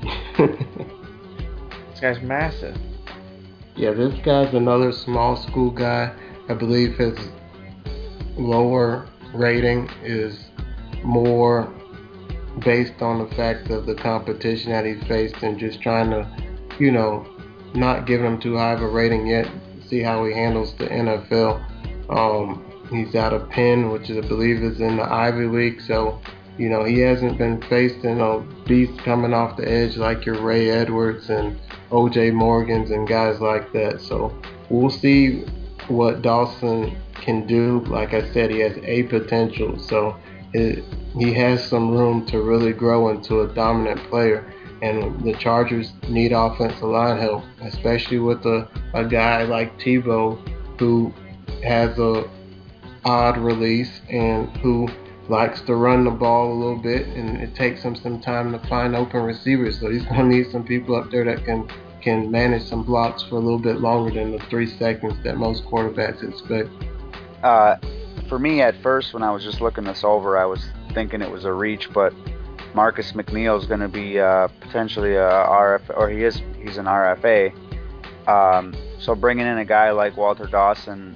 This guy's massive. Yeah, this guy's another small school guy. I believe his lower rating is more based on the fact of the competition that he faced and just trying to, not give him too high of a rating yet, see how he handles the NFL. He's out of Penn, which I believe is in the Ivy League, so You know, he hasn't been facing beasts coming off the edge like your Ray Edwards and O.J. Morgans and guys like that. So we'll see what Dawson can do. Like I said, he has a potential. So he has some room to really grow into a dominant player. And the Chargers need offensive line help, especially with a guy like Tebow who has a odd release and who likes to run the ball a little bit, and it takes him some time to find open receivers. So he's going to need some people up there that can manage some blocks for a little bit longer than the 3 seconds that most quarterbacks expect. For me, at first, when I was just looking this over, I was thinking it was a reach, but Marcus McNeil is going to be potentially a RFA, or he's an RFA. So bringing in a guy like Walter Dawson,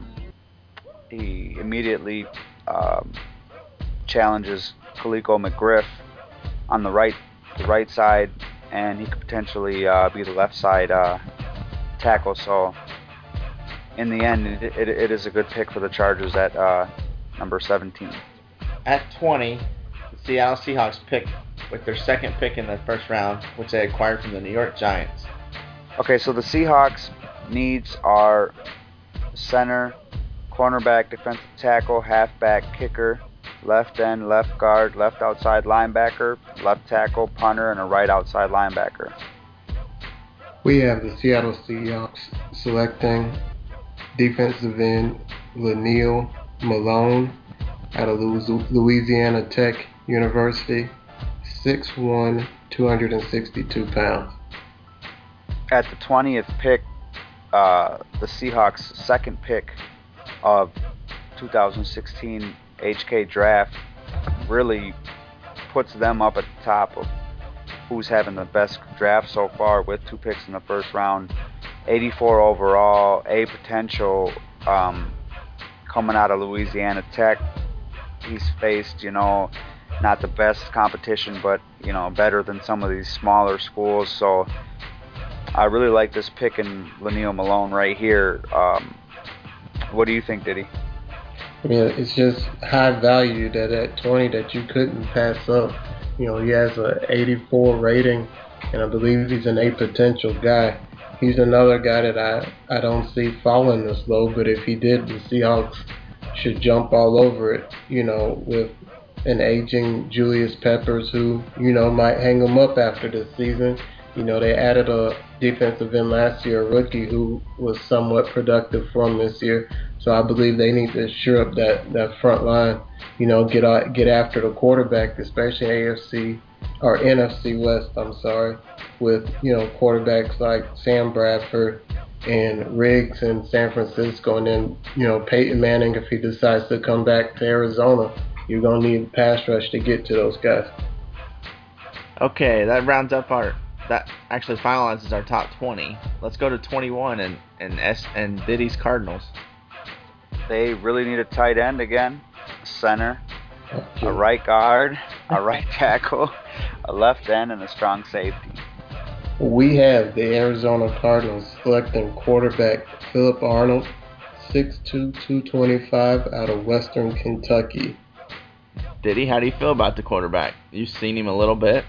he immediately challenges Kaliko McGriff on the right side, and he could potentially be the left side tackle. So in the end, it is a good pick for the Chargers at number 17. At 20, the Seattle Seahawks pick with their second pick in the first round, which they acquired from the New York Giants. Okay, so the Seahawks needs are center, cornerback, defensive tackle, halfback, kicker, left end, left guard, left outside linebacker, left tackle, punter, and a right outside linebacker. We have the Seattle Seahawks selecting defensive end Laniel Malone out of Louisiana Tech University, 6'1", 262 pounds. At the 20th pick, the Seahawks' second pick of 2016 HK draft really puts them up at the top of who's having the best draft so far, with 2 picks in the first round, 84 overall, a potential coming out of Louisiana Tech. He's faced, not the best competition, but, better than some of these smaller schools. So I really like this pick in Laniel Malone right here. What do you think, Diddy? Yeah, it's just high value that at 20 that you couldn't pass up. He has an 84 rating, and I believe he's an A potential guy. He's another guy that I don't see falling this low, but if he did, the Seahawks should jump all over it, with an aging Julius Peppers who, might hang him up after this season. They added a defensive end last year, a rookie who was somewhat productive for them this year. So I believe they need to shore up that front line, get after the quarterback, especially NFC or NFC West, with, quarterbacks like Sam Bradford and Riggs in San Francisco, and then, Peyton Manning, if he decides to come back to Arizona, you're going to need a pass rush to get to those guys. Okay, that actually finalizes our top 20. Let's go to 21 and Diddy's Cardinals. They really need a tight end again, a center, a right guard, a right tackle, a left end, and a strong safety. We have the Arizona Cardinals selecting quarterback Philip Arnold, 6'2", 225, out of Western Kentucky. Diddy, how do you feel about the quarterback? You've seen him a little bit.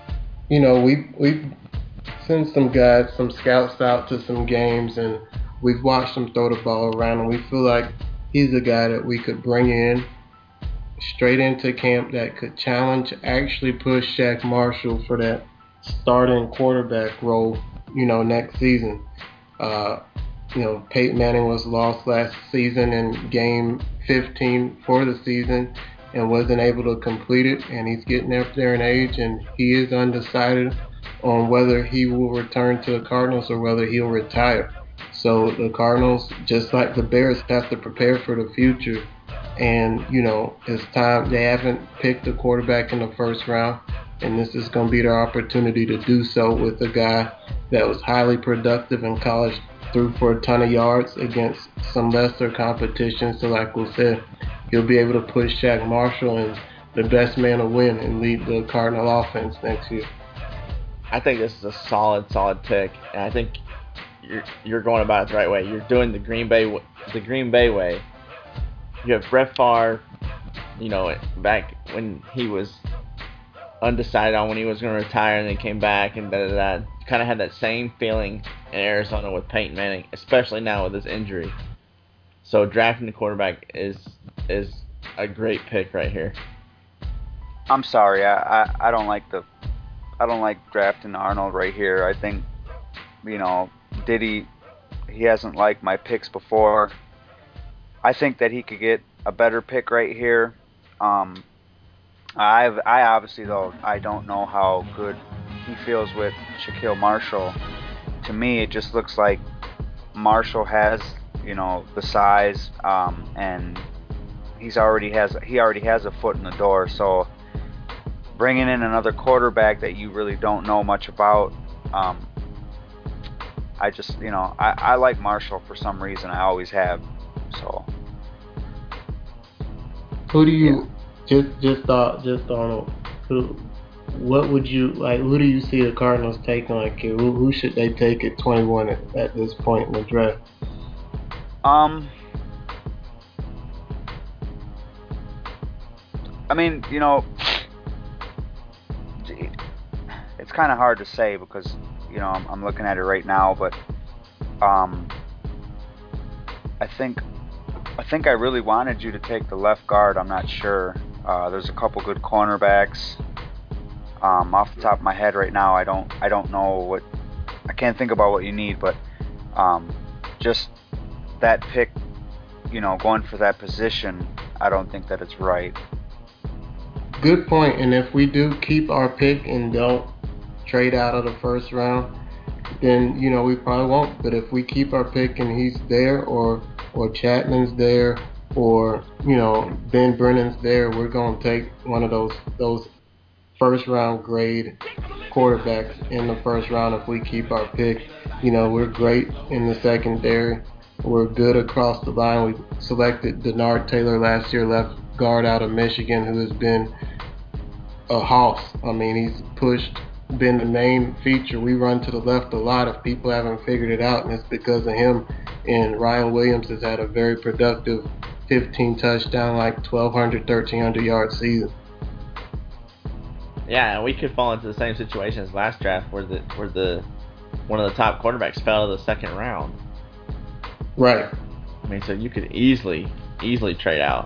We sent some guys, some scouts out to some games, and we've watched him throw the ball around, and we feel like he's a guy that we could bring in straight into camp that could challenge, actually push Shaq Marshall for that starting quarterback role, next season. Peyton Manning was lost last season in game 15 for the season and wasn't able to complete it, and he's getting up there in age, and he is undecided on whether he will return to the Cardinals or whether he'll retire. So the Cardinals, just like the Bears, have to prepare for the future. And, it's time. They haven't picked a quarterback in the first round, and this is going to be their opportunity to do so with a guy that was highly productive in college, threw for a ton of yards against some lesser competition. So like we said, he'll be able to push Shaq Marshall, and the best man will win and lead the Cardinal offense next year. I think this is a solid pick, and I think you're going about it the right way. You're doing the Green Bay way. You have Brett Favre, back when he was undecided on when he was going to retire and then came back and da da da. Kind of had that same feeling in Arizona with Peyton Manning, especially now with his injury. So drafting the quarterback is a great pick right here. I'm sorry, I don't like drafting Arnold right here. I think, Diddy, he hasn't liked my picks before. I think that he could get a better pick right here. I obviously, though, I don't know how good he feels with Shaquille Marshall. To me, it just looks like Marshall has, the size, and he already has a foot in the door. So bringing in another quarterback that you really don't know much about, I just, I like Marshall for some reason. I always have. So. Who do you just on what would you like? Who do you see the Cardinals taking? Like, who should they take at 21 at this point in the draft? I mean, it's kind of hard to say because I'm looking at it right now, but I think I really wanted you to take the left guard. I'm not sure. There's a couple good cornerbacks. Off the top of my head right now, I don't know what. I can't think about what you need, but just that pick, going for that position, I don't think that it's right. Good point. And if we do keep our pick and don't trade out of the first round, then we probably won't. But if we keep our pick and he's there, or Chapman's there, or Ben Brennan's there, we're gonna take one of those first round grade quarterbacks in the first round if we keep our pick. We're great in the secondary. We're good across the line. We selected Denard Taylor last year, left guard out of Michigan, who has been a hoss. I mean, he's been the main feature. We run to the left a lot if people haven't figured it out, and it's because of him. And Ryan Williams has had a very productive 15 touchdown, like 1,200, 1,300 yard season. Yeah, and we could fall into the same situation as last draft, where the one of the top quarterbacks fell to the second round. Right. I mean, so you could easily trade out.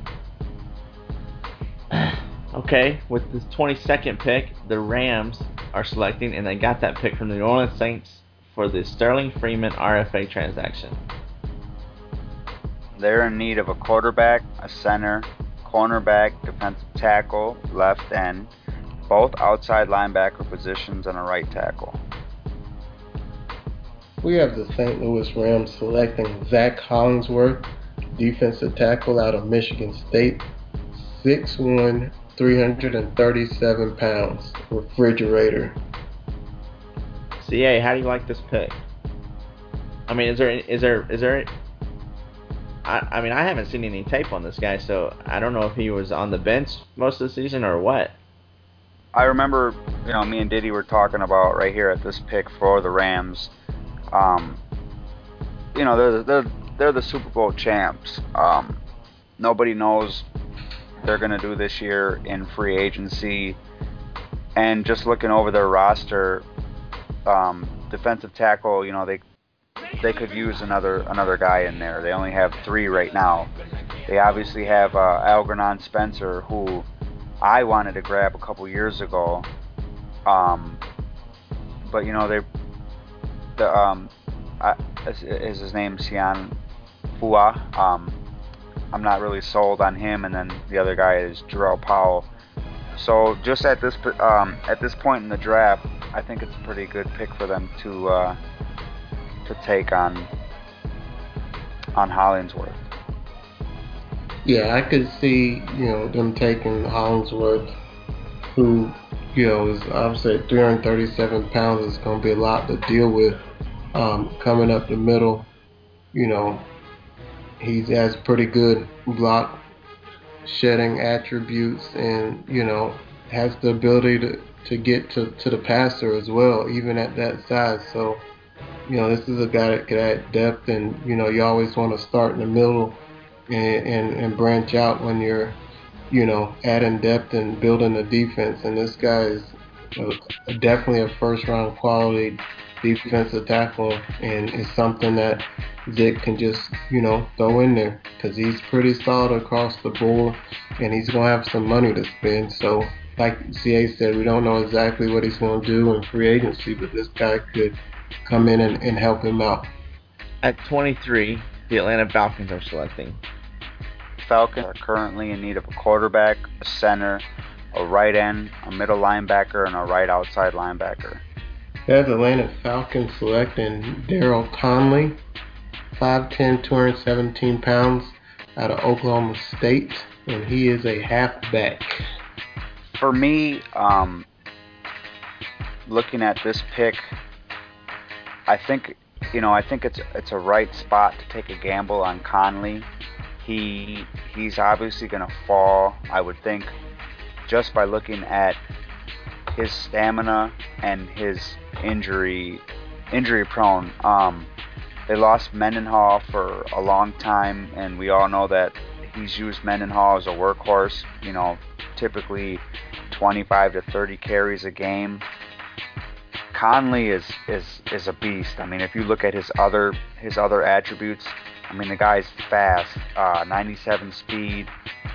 Okay, with this 22nd pick, the Rams are selecting, and they got that pick from the New Orleans Saints for the Sterling Freeman RFA transaction. They're in need of a quarterback, a center, cornerback, defensive tackle, left end, both outside linebacker positions, and a right tackle. We have the St. Louis Rams selecting Zach Hollingsworth, defensive tackle out of Michigan State, 6'1", 337 pounds, refrigerator. CA, how do you like this pick? I mean, is there? I mean, I haven't seen any tape on this guy, so I don't know if he was on the bench most of the season or what. I remember, me and Diddy were talking about right here at this pick for the Rams. They're the Super Bowl champs. Nobody knows they're going to do this year in free agency, and just looking over their roster, defensive tackle, they could use another guy in there. They only have 3 right now. They obviously have Algernon Spencer, who I wanted to grab a couple years ago, but is his name Sian Fua? I'm not really sold on him, and then the other guy is Jarrell Powell. So just at this point in the draft, I think it's a pretty good pick for them to take on Hollingsworth. Yeah, I could see them taking Hollingsworth, who is obviously at 337 pounds. It's going to be a lot to deal with coming up the middle. He has pretty good block shedding attributes, and has the ability to get to the passer as well, even at that size. So this is a guy that could add depth, and you always want to start in the middle and branch out when you're adding depth and building the defense. And this guy is definitely a first-round quality defensive tackle, and it's something that Vic can just, throw in there because he's pretty solid across the board, and he's going to have some money to spend. So, like CA said, we don't know exactly what he's going to do in free agency, but this guy could come in and help him out. At 23, the Atlanta Falcons are selecting. Falcons are currently in need of a quarterback, a center, a right end, a middle linebacker, and a right outside linebacker. There's Atlanta Falcons selecting Daryl Conley, 5'10", 217 pounds, out of Oklahoma State, and he is a halfback. For me, looking at this pick, I think it's a right spot to take a gamble on Conley. He's obviously going to fall, I would think, just by looking at his stamina and his injury prone. They lost Mendenhall for a long time, and we all know that he's used Mendenhall as a workhorse, typically 25 to 30 carries a game. Conley is a beast. I mean, if you look at his other attributes, I mean, the guy's fast, 97 speed,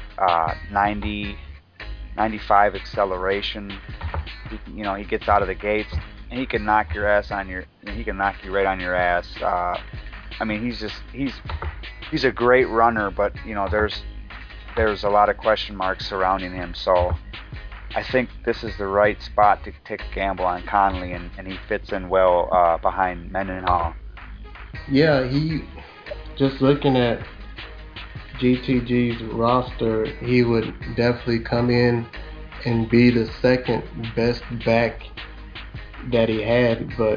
95 acceleration. He gets out of the gates and he can knock you right on your ass. I mean, he's a great runner, but there's a lot of question marks surrounding him. So I think this is the right spot to take a gamble on Conley, and he fits in well behind Mendenhall. Yeah, just looking at GTG's roster, he would definitely come in and be the second best back that he had, but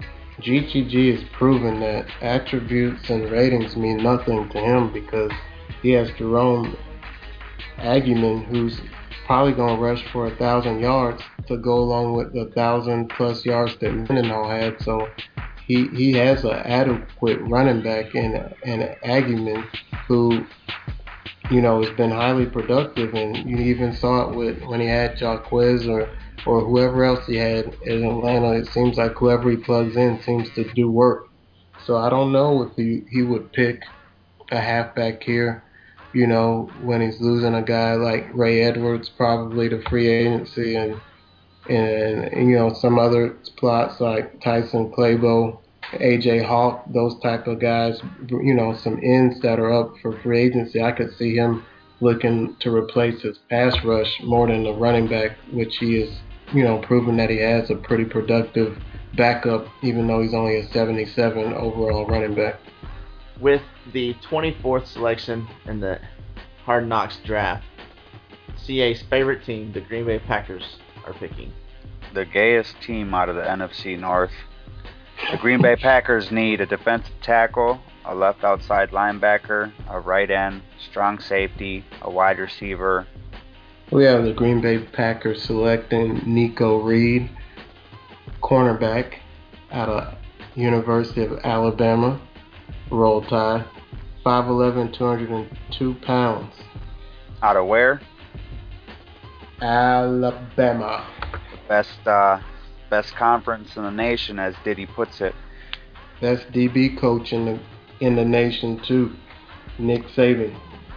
GTG has proven that attributes and ratings mean nothing to him because he has Jerome Agyeman, who's probably going to rush for 1,000 yards to go along with the 1,000+ yards that Mendenhall had. So he has an adequate running back in Agyeman, who has been highly productive, and you even saw it when he had Jaquez or whoever else he had in Atlanta. It seems like whoever he plugs in seems to do work. So I don't know if he would pick a halfback here, when he's losing a guy like Ray Edwards probably to free agency, and some other spots like Tyson Clabo, AJ Hawk, those type of guys, some ends that are up for free agency. I could see him looking to replace his pass rush more than the running back, which he is, proven that he has a pretty productive backup, even though he's only a 77 overall running back. With the 24th selection in the Hard Knocks draft, CA's favorite team, the Green Bay Packers, are picking. The gayest team out of the NFC North. The Green Bay Packers need a defensive tackle, a left outside linebacker, a right end, strong safety, a wide receiver. We have the Green Bay Packers selecting Nico Reed, cornerback out of University of Alabama, Roll Tide, 5'11", 202 pounds. Out of where? Alabama. Best conference in the nation, as Diddy puts it. Best DB coach in the nation too, Nick Saban.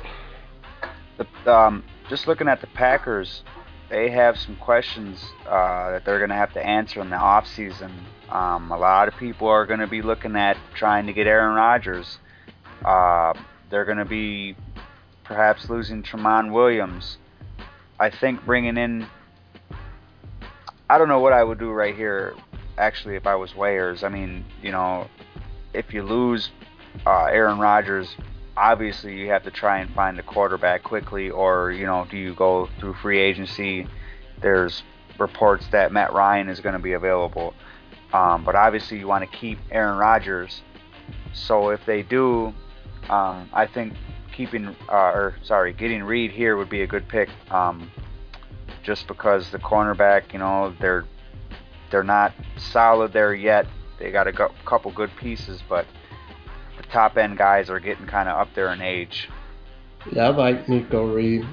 Just looking at the Packers, they have some questions that they're going to have to answer in the offseason. A lot of people are going to be looking at trying to get Aaron Rodgers. They're going to be perhaps losing Tramon Williams. I think bringing in, I don't know what I would do right here, actually, if I was Wayers. I mean, if you lose Aaron Rodgers, obviously you have to try and find a quarterback quickly, or, do you go through free agency? There's reports that Matt Ryan is going to be available. But obviously you want to keep Aaron Rodgers. So if they do, I think getting Reed here would be a good pick. Just because the cornerback, they're not solid there yet. They got a couple good pieces, but top end guys are getting kind of up there in age. Yeah, I like Nico Reed.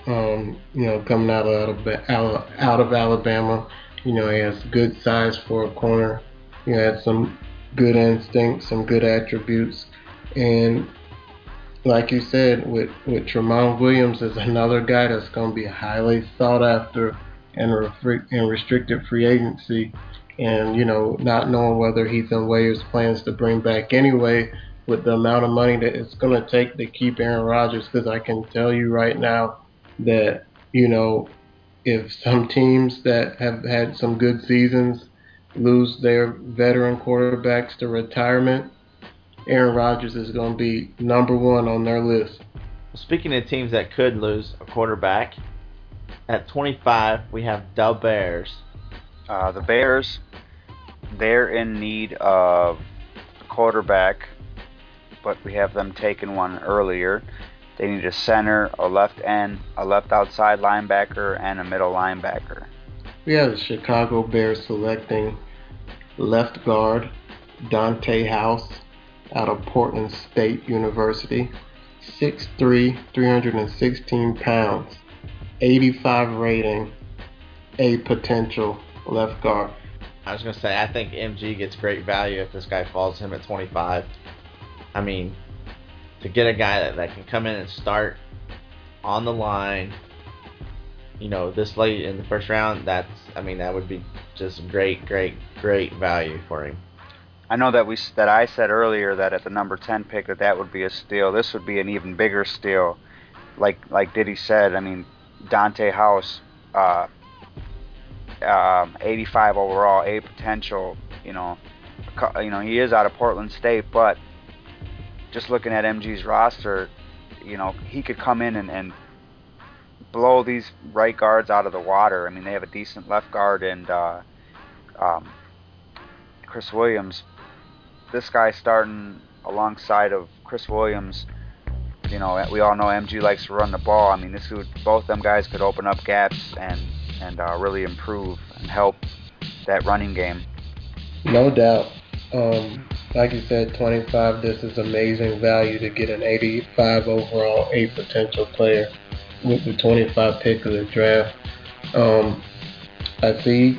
Coming out of Alabama. He has good size for a corner. He had some good instincts, some good attributes, and like you said, with Tramon Williams is another guy that's going to be highly sought after in restricted free agency, and not knowing whether Ethan Wayer's plans to bring back anyway, with the amount of money that it's going to take to keep Aaron Rodgers, because I can tell you right now that if some teams that have had some good seasons lose their veteran quarterbacks to retirement, Aaron Rodgers is going to be number one on their list. Speaking of teams that could lose a quarterback, at 25 we have the Bears. The Bears, they're in need of a quarterback, but we have them taking one earlier. They need a center, a left end, a left outside linebacker, and a middle linebacker. We have the Chicago Bears selecting left guard Dante House out of Portland State University, 6'3", 316 pounds, 85 rating, a potential left guard. I was going to say, I think MG gets great value if this guy falls to him at 25. I mean, to get a guy that can come in and start on the line, this late in the first round, that would be just great value for him. I know that I said earlier that at the number 10 pick that would be a steal. This would be an even bigger steal. Like Diddy said, Dante House, 85 overall, a potential. He is out of Portland State, but just looking at MG's roster, he could come in and blow these right guards out of the water. They have a decent left guard and Chris Williams. This guy starting alongside of Chris Williams, we all know MG likes to run the ball. Both them guys could open up gaps and really improve and help that running game. No doubt. Like you said, 25, this is amazing value to get an 85 overall, a potential player with the 25 pick of the draft. I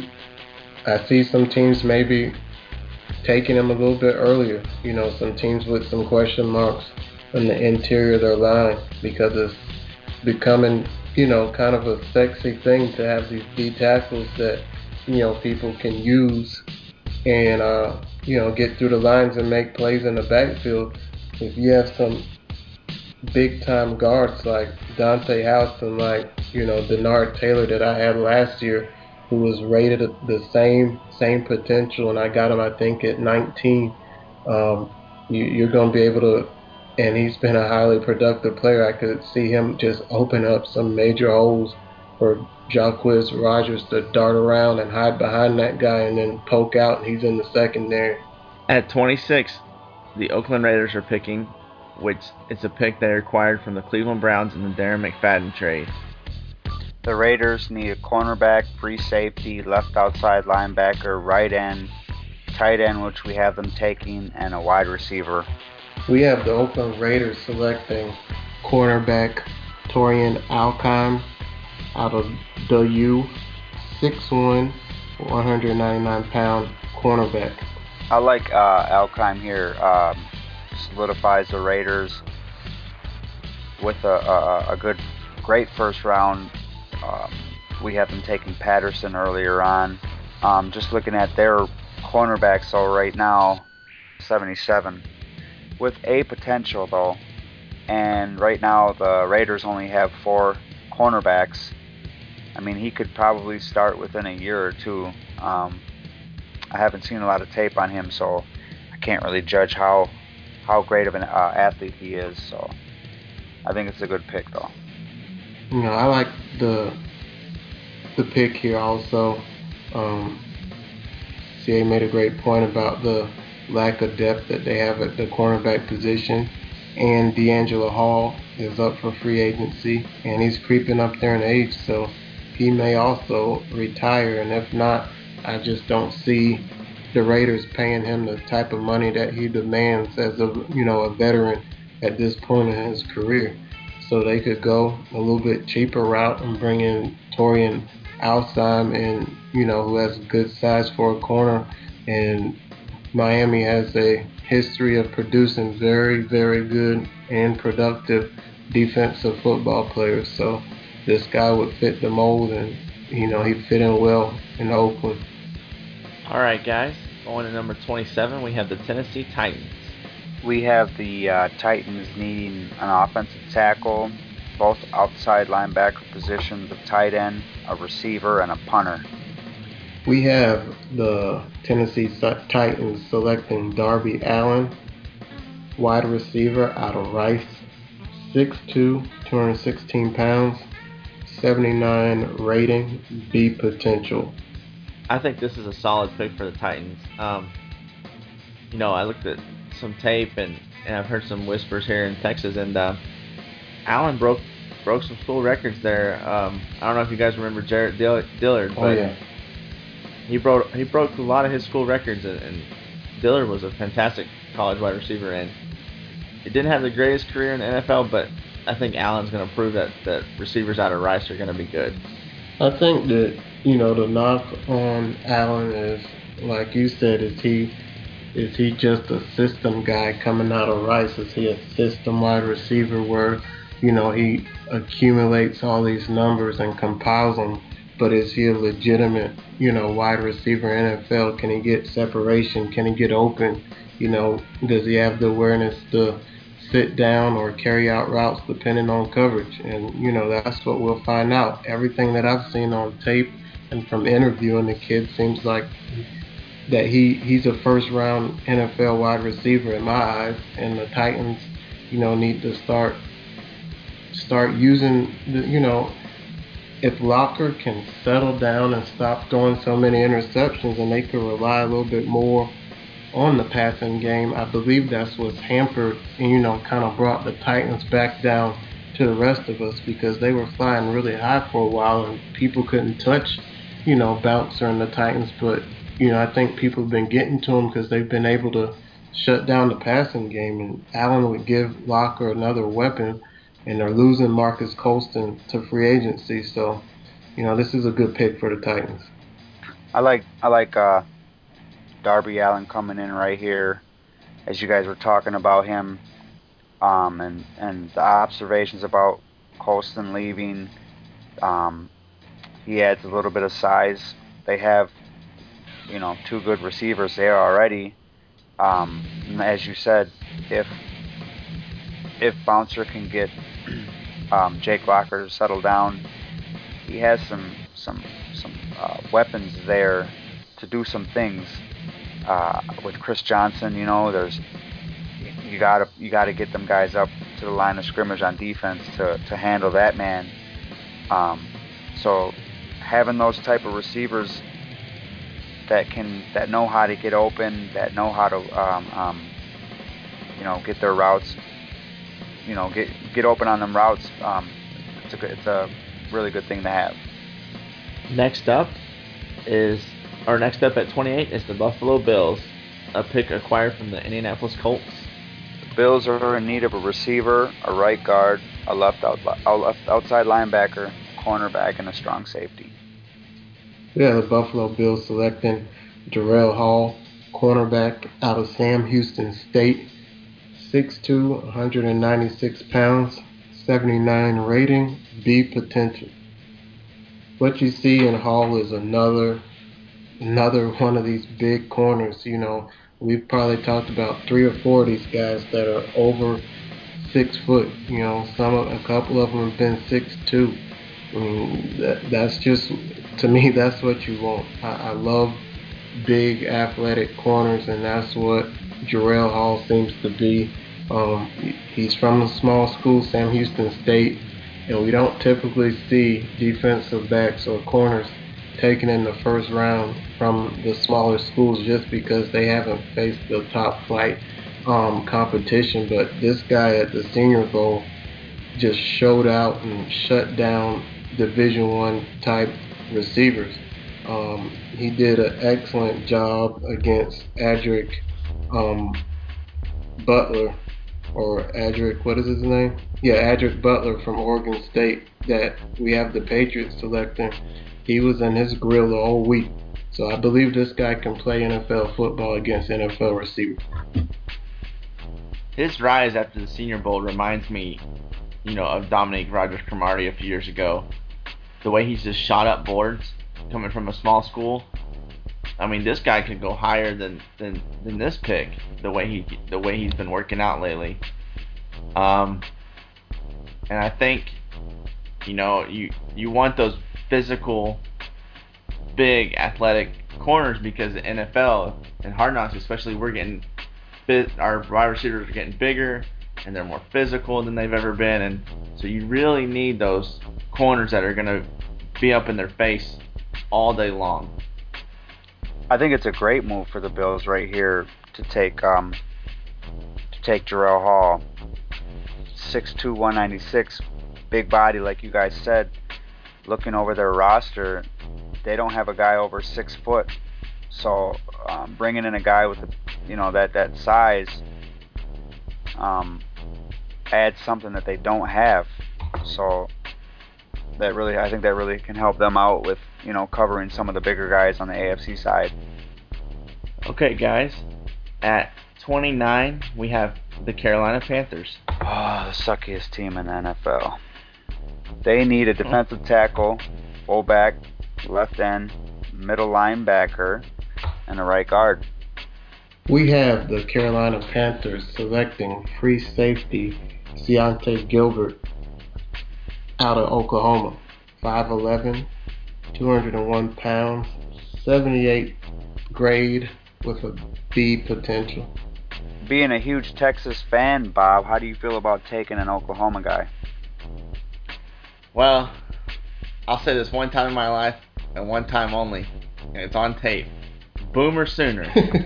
see some teams maybe taking him a little bit earlier. Some teams with some question marks in the interior of their line, because it's becoming, kind of a sexy thing to have these D tackles that, people can use and, get through the lines and make plays in the backfield. If you have some big time guards like Dante House and Denard Taylor that I had last year, who was rated the same potential, and I got him I think at 19. You're going to be able to, and he's been a highly productive player. I could see him just open up some major holes for Jacquizz Rodgers to dart around and hide behind that guy and then poke out, and he's in the secondary. At 26, the Oakland Raiders are picking, which is a pick they acquired from the Cleveland Browns in the Darren McFadden trade. The Raiders need a cornerback, free safety, left outside linebacker, right end, tight end, which we have them taking, and a wide receiver. We have the Oakland Raiders selecting cornerback Torian Alkheim out of the U, 6'1", 199-pound cornerback. I like Alkheim here. Solidifies the Raiders with a great first round. We have them taking Patterson earlier on. Just looking at their cornerbacks, so right now, 77. With a potential, though, and right now the Raiders only have 4 cornerbacks. He could probably start within a year or two. I haven't seen a lot of tape on him, so I can't really judge how great of an athlete he is. So I think it's a good pick, though. I like the pick here also. CA made a great point about the lack of depth that they have at the cornerback position, and D'Angelo Hall is up for free agency, and he's creeping up there in age, so he may also retire, and if not, I just don't see the Raiders paying him the type of money that he demands as a veteran at this point in his career. so they could go a little bit cheaper route and bring in Torian Alstheim, and who has good size for a corner. And Miami has a history of producing very, very good and productive defensive football players. So this guy would fit the mold, and he'd fit in well in Oakland. All right, guys. Going to number 27, we have the Tennessee Titans. We have the Titans needing an offensive tackle, both outside linebacker positions, a tight end, a receiver, and a punter. We have the Tennessee Titans selecting Darby Allen, wide receiver out of Rice, 6'2", 216 pounds, 79 rating, B potential. I think this is a solid pick for the Titans. I looked at some tape and I've heard some whispers here in Texas, and Allen broke some school records there. I don't know if you guys remember Jarrett Dillard, but oh, yeah. he broke a lot of his school records, and Dillard was a fantastic college wide receiver, and he didn't have the greatest career in the NFL, but I think Allen's going to prove that receivers out of Rice are going to be good. I think that, the knock on Allen is, like you said, is he just a system guy coming out of Rice? Is he a system wide receiver where, he accumulates all these numbers and compiles them? But is he a legitimate, wide receiver in NFL? Can he get separation? Can he get open? Does he have the awareness to sit down or carry out routes depending on coverage? And, that's what we'll find out. Everything that I've seen on tape and from interviewing the kid seems like that he's a first-round NFL wide receiver in my eyes. And the Titans, need to start using, if Locker can settle down and stop throwing so many interceptions, and they could rely a little bit more on the passing game, I believe that's what's hampered and, kind of brought the Titans back down to the rest of us, because they were flying really high for a while and people couldn't touch, Bouncer and the Titans. But, I think people have been getting to them because they've been able to shut down the passing game, and Allen would give Locker another weapon, and they're losing Marcus Colston to free agency. So, this is a good pick for the Titans. I like Darby Allen coming in right here, as you guys were talking about him, and the observations about Colston leaving. He adds a little bit of size. They have, two good receivers there already. As you said, if Bouncer can get Jake Locker to settle down, he has some weapons there to do some things. With Chris Johnson, there's you gotta get them guys up to the line of scrimmage on defense to handle that man. So having those type of receivers that know how to get open, that know how to get their routes, get open on them routes. It's a really good thing to have. Next up at 28 is the Buffalo Bills, a pick acquired from the Indianapolis Colts. The Bills are in need of a receiver, a right guard, a left outside linebacker, cornerback, and a strong safety. Yeah, the Buffalo Bills selecting Jarrell Hall, cornerback out of Sam Houston State, 6'2", 196 pounds, 79 rating, B potential. What you see in Hall is another one of these big corners. We've probably talked about 3 or 4 of these guys that are over 6 foot. A couple of them have been 6'2". I mean, that's just, to me, that's what you want. I love big athletic corners, and that's what Jarrell Hall seems to be. He's from a small school, Sam Houston State, and we don't typically see defensive backs or corners taken in the first round from the smaller schools just because they haven't faced the top flight competition. But this guy at the Senior Bowl just showed out and shut down Division I type receivers. He did an excellent job against Adric Butler or Adric, what is his name? Yeah, Adric Butler from Oregon State that we have the Patriots selecting. He was in his grill the whole week. So I believe this guy can play NFL football against NFL receivers. His rise after the Senior Bowl reminds me, of Dominique Rodgers-Cromartie a few years ago. The way he's just shot up boards coming from a small school. I mean, this guy could go higher than this pick. The way he's been working out lately. And I think, you want those physical, big, athletic corners because the NFL and Hard Knocks, especially, our wide receivers are getting bigger and they're more physical than they've ever been, and so you really need those corners that are going to be up in their face all day long. I think it's a great move for the Bills right here to take Jarrell Hall, 6'2", 196, big body like you guys said. Looking over their roster, they don't have a guy over 6 foot, so bringing in a guy with that size adds something that they don't have. So I think that really can help them out with covering some of the bigger guys on the AFC side. Okay, guys, at 29 we have the Carolina Panthers. Oh, the suckiest team in the NFL. They need a defensive tackle, fullback, left end, middle linebacker, and a right guard. We have the Carolina Panthers selecting free safety Deontay Gilbert out of Oklahoma. 5'11", 201 pounds, 78 grade with a B potential. Being a huge Texas fan, Bob, how do you feel about taking an Oklahoma guy? Well, I'll say this one time in my life and one time only, and it's on tape. Boomer Sooner.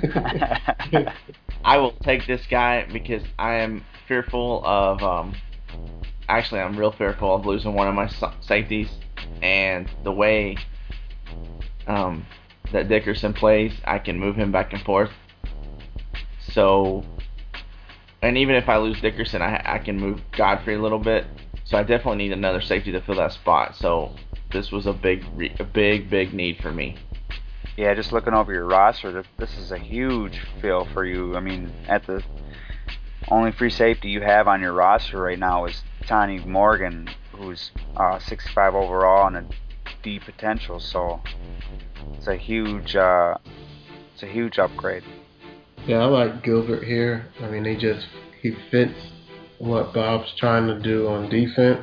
I will take this guy because I am fearful of, actually I'm real fearful of losing one of my safeties, and the way that Dickerson plays, I can move him back and forth. So, and even if I lose Dickerson, I can move Godfrey a little bit. So I definitely need another safety to fill that spot. So this was a big need for me. Yeah, just looking over your roster, this is a huge fill for you. I mean, at the only free safety you have on your roster right now is Tony Morgan, who's 65 overall and a D potential. So it's a huge upgrade. Yeah, I like Gilbert here. I mean, he fits what Bob's trying to do on defense.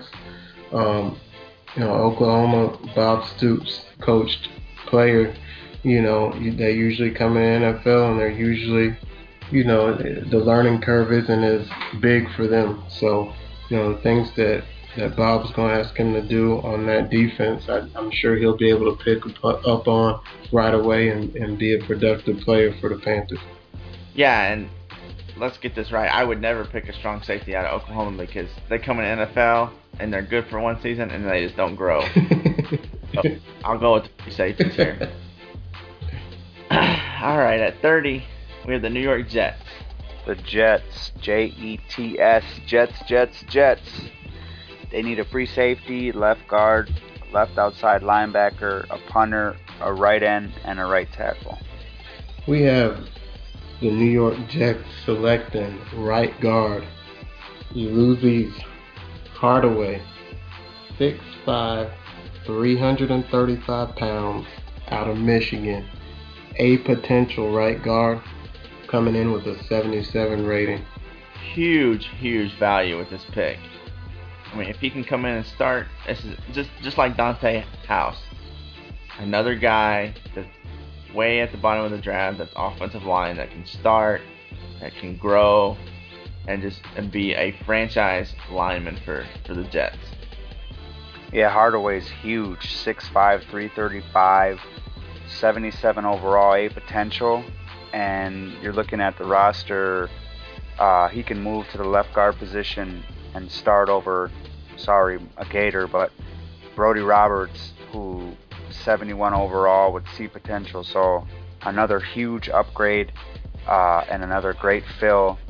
Oklahoma, Bob Stoops coached player. They usually come in the NFL and they're usually, the learning curve isn't as big for them. So, the things that Bob's going to ask him to do on that defense, I'm sure he'll be able to pick up on right away and be a productive player for the Panthers. Yeah, and let's get this right. I would never pick a strong safety out of Oklahoma because they come in the NFL and they're good for one season and they just don't grow. So I'll go with the free safeties here. All right, at 30, we have the New York Jets. The Jets, Jets, Jets. They need a free safety, left guard, left outside linebacker, a punter, a right end, and a right tackle. We have the New York Jets selecting right guard Ulysses Hardaway, 6'5", 335 pounds, out of Michigan. A potential right guard, coming in with a 77 rating. Huge value with this pick. I mean, if he can come in and start, this is just like Dante House. Another guy that's way at the bottom of the draft, that's offensive line, that can start, that can grow, and be a franchise lineman for the Jets. Yeah, Hardaway's huge, 6'5", 335, 77 overall, A potential, and you're looking at the roster, he can move to the left guard position and start over, a Gator, but Brody Roberts, who 71 overall with C potential, so another huge upgrade and another great fill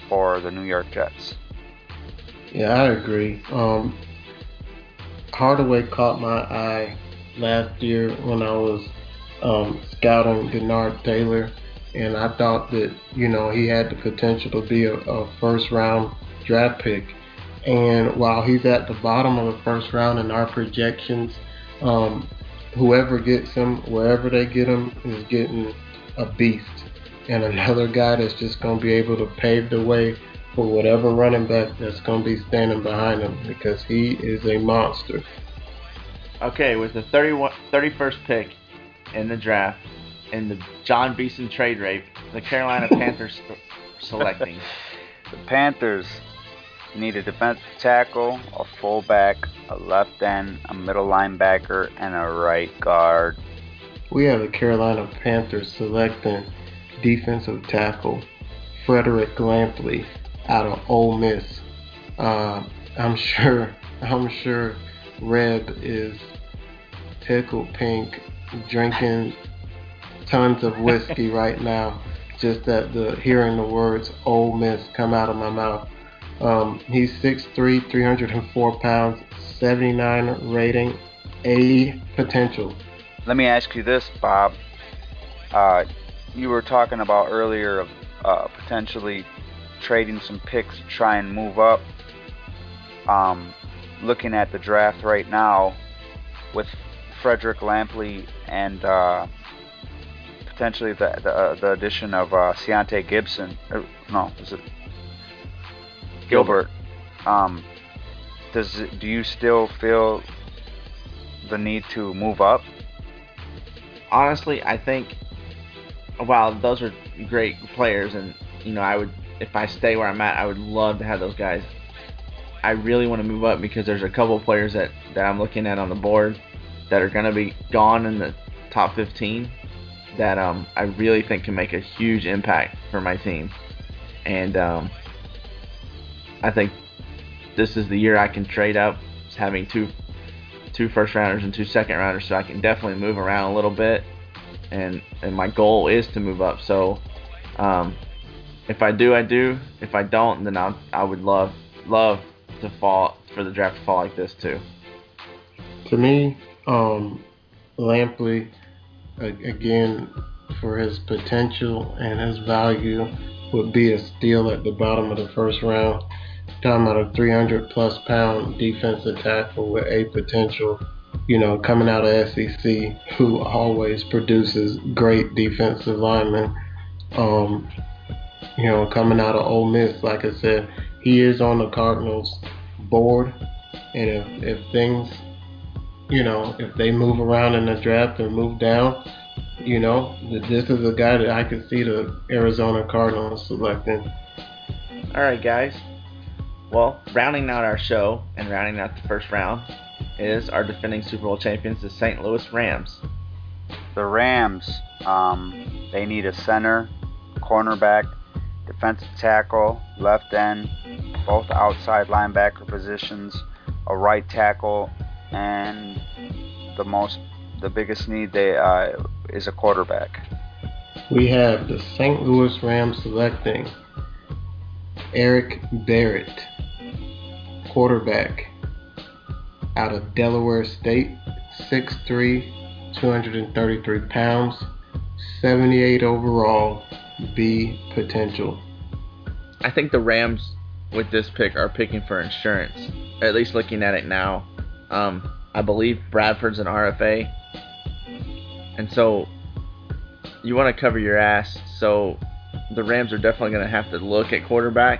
for the New York Jets. Yeah, I agree. Hardaway caught my eye last year when I was scouting Denard Taylor, and I thought that he had the potential to be a first round draft pick. And while he's at the bottom of the first round in our projections, whoever gets him, wherever they get him, is getting a beast and another guy that's just going to be able to pave the way for whatever running back that's going to be standing behind him, because he is a monster. Okay, with the 31st pick in the draft, in the John Beeson trade rape, the Carolina Panthers selecting. The Panthers need a defensive tackle, a fullback, a left end, a middle linebacker, and a right guard. We have the Carolina Panthers selecting defensive tackle Frederick Lampley out of Ole Miss. I'm sure Reb is tickled pink, drinking tons of whiskey right now, just at hearing the words Ole Miss come out of my mouth. He's 6'3", 304 pounds, 79 rating, A potential. Let me ask you this, Bob. You were talking about earlier of potentially trading some picks to try and move up. Looking at the draft right now with Frederick Lampley and potentially the addition of Keontae Gibson. Is it Gilbert? Do you still feel the need to move up? Honestly, I think while those are great players, and I would, if I stay where I'm at, I would love to have those guys. I really want to move up because there's a couple players that I'm looking at on the board that are going to be gone in the top 15 that I really think can make a huge impact for my team. And I think this is the year I can trade up, having two first rounders and 2 second rounders, so I can definitely move around a little bit. And my goal is to move up. So if I do, I do. If I don't, then I would love to fall for the draft to fall like this too. To me, Lampley, again, for his potential and his value, would be a steal at the bottom of the first round. Talking about a 300+ pound defensive tackle with a potential, coming out of SEC, who always produces great defensive linemen. Coming out of Ole Miss, like I said, he is on the Cardinals board, and if things, if they move around in the draft and move down, this is a guy that I could see the Arizona Cardinals selecting. All right, guys. Well, rounding out our show and rounding out the first round is our defending Super Bowl champions, the St. Louis Rams. The Rams, they need a center, cornerback, defensive tackle, left end, both outside linebacker positions, a right tackle, and the biggest need is a quarterback. We have the St. Louis Rams selecting Eric Barrett, quarterback out of Delaware State, 6'3", 233 pounds, 78 overall, B potential. I think the Rams with this pick are picking for insurance, at least looking at it now. I believe Bradford's an RFA, and so you want to cover your ass, so the Rams are definitely going to have to look at quarterback.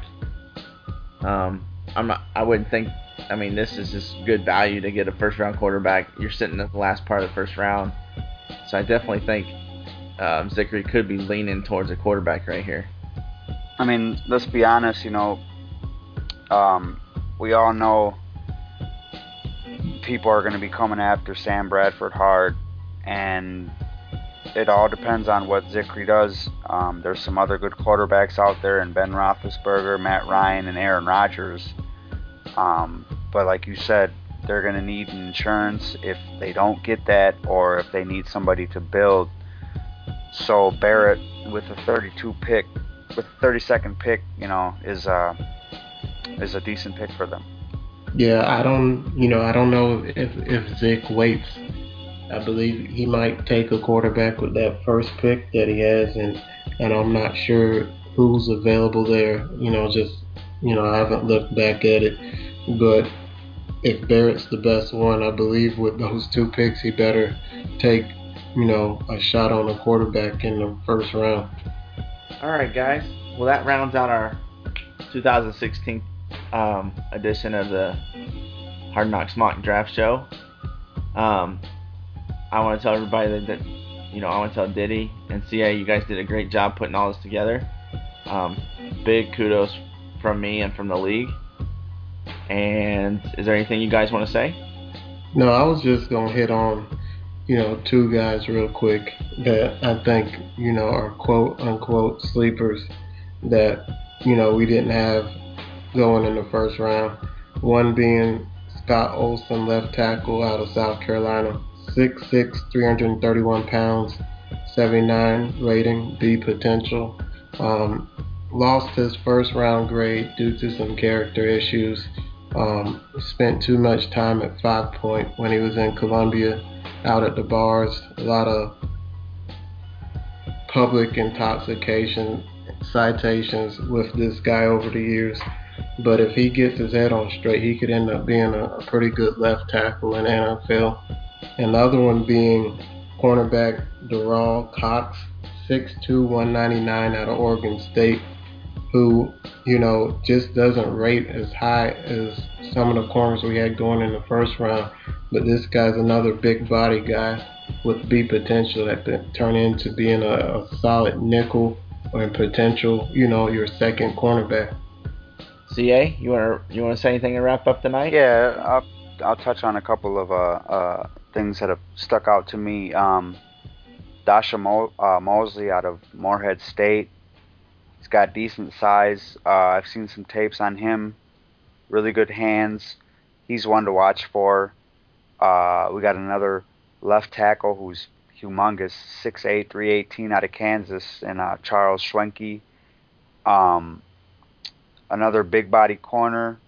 I wouldn't think, this is just good value to get a first round quarterback. You're sitting at the last part of the first round, so I definitely think Zickery could be leaning towards a quarterback right here. Let's be honest, we all know people are going to be coming after Sam Bradford hard, and it all depends on what Zickery does. There's some other good quarterbacks out there, and Ben Roethlisberger, Matt Ryan, and Aaron Rodgers. But like you said, they're going to need insurance if they don't get that, or if they need somebody to build. So Barrett, with a 32 pick, with the 32nd pick, is a decent pick for them. Yeah, I don't know if Vic waits. I believe he might take a quarterback with that first pick that he has, and I'm not sure who's available there. I haven't looked back at it, but if Barrett's the best one, I believe with those two picks, he better take, a shot on a quarterback in the first round. All right, guys. Well, that rounds out our 2016 edition of the Hard Knocks Mock Draft Show. I want to tell everybody that I want to tell Diddy and CA, you guys did a great job putting all this together. Big kudos from me and from the league. And is there anything you guys want to say? No, I was just going to hit on, two guys real quick that I think, are quote unquote sleepers that, we didn't have going in the first round. One being Scott Olson, left tackle out of South Carolina, 6'6", 331 pounds, 79 rating, B potential. Lost his first round grade due to some character issues. Spent too much time at 5 Point when he was in Columbia, out at the bars. A lot of public intoxication citations with this guy over the years. But if he gets his head on straight, he could end up being a pretty good left tackle in the NFL. And the other one being cornerback Darrell Cox, 6'2", 199 out of Oregon State, who, just doesn't rate as high as some of the corners we had going in the first round. But this guy's another big body guy with B potential that could turn into being a solid nickel or potential, your second cornerback. CA, you want to say anything to wrap up tonight? Yeah, I'll touch on a couple of things that have stuck out to me. Dasha Mosley out of Morehead State. He's got decent size. I've seen some tapes on him. Really good hands. He's one to watch for. We got another left tackle who's humongous, 6'8", 318 out of Kansas, and Charles Schwenke. Another big body corner.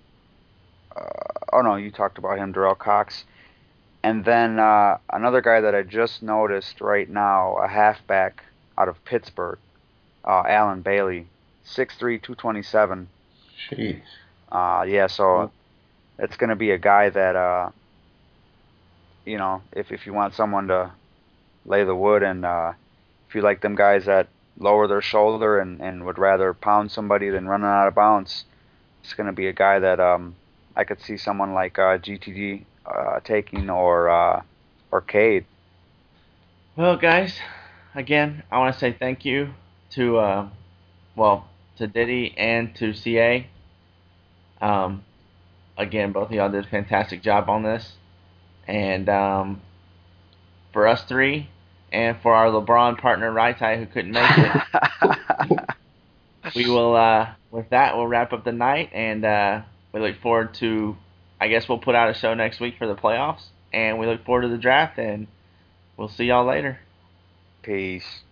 You talked about him, Darrell Cox. And then another guy that I just noticed right now, a halfback out of Pittsburgh, Alan Bailey, 6'3", 227. Jeez. So it's going to be a guy that, if you want someone to lay the wood, and if you like them guys that lower their shoulder and would rather pound somebody than running out of bounds, it's going to be a guy that I could see someone like GTD taking, or Cade. Well, guys, again, I want to say thank you to Diddy and to CA. Again, both of y'all did a fantastic job on this. And for us three, and for our LeBron partner, Raitai, who couldn't make it, we will, with that, we'll wrap up the night, and we look forward to, I guess we'll put out a show next week for the playoffs, and we look forward to the draft, and we'll see y'all later. Peace.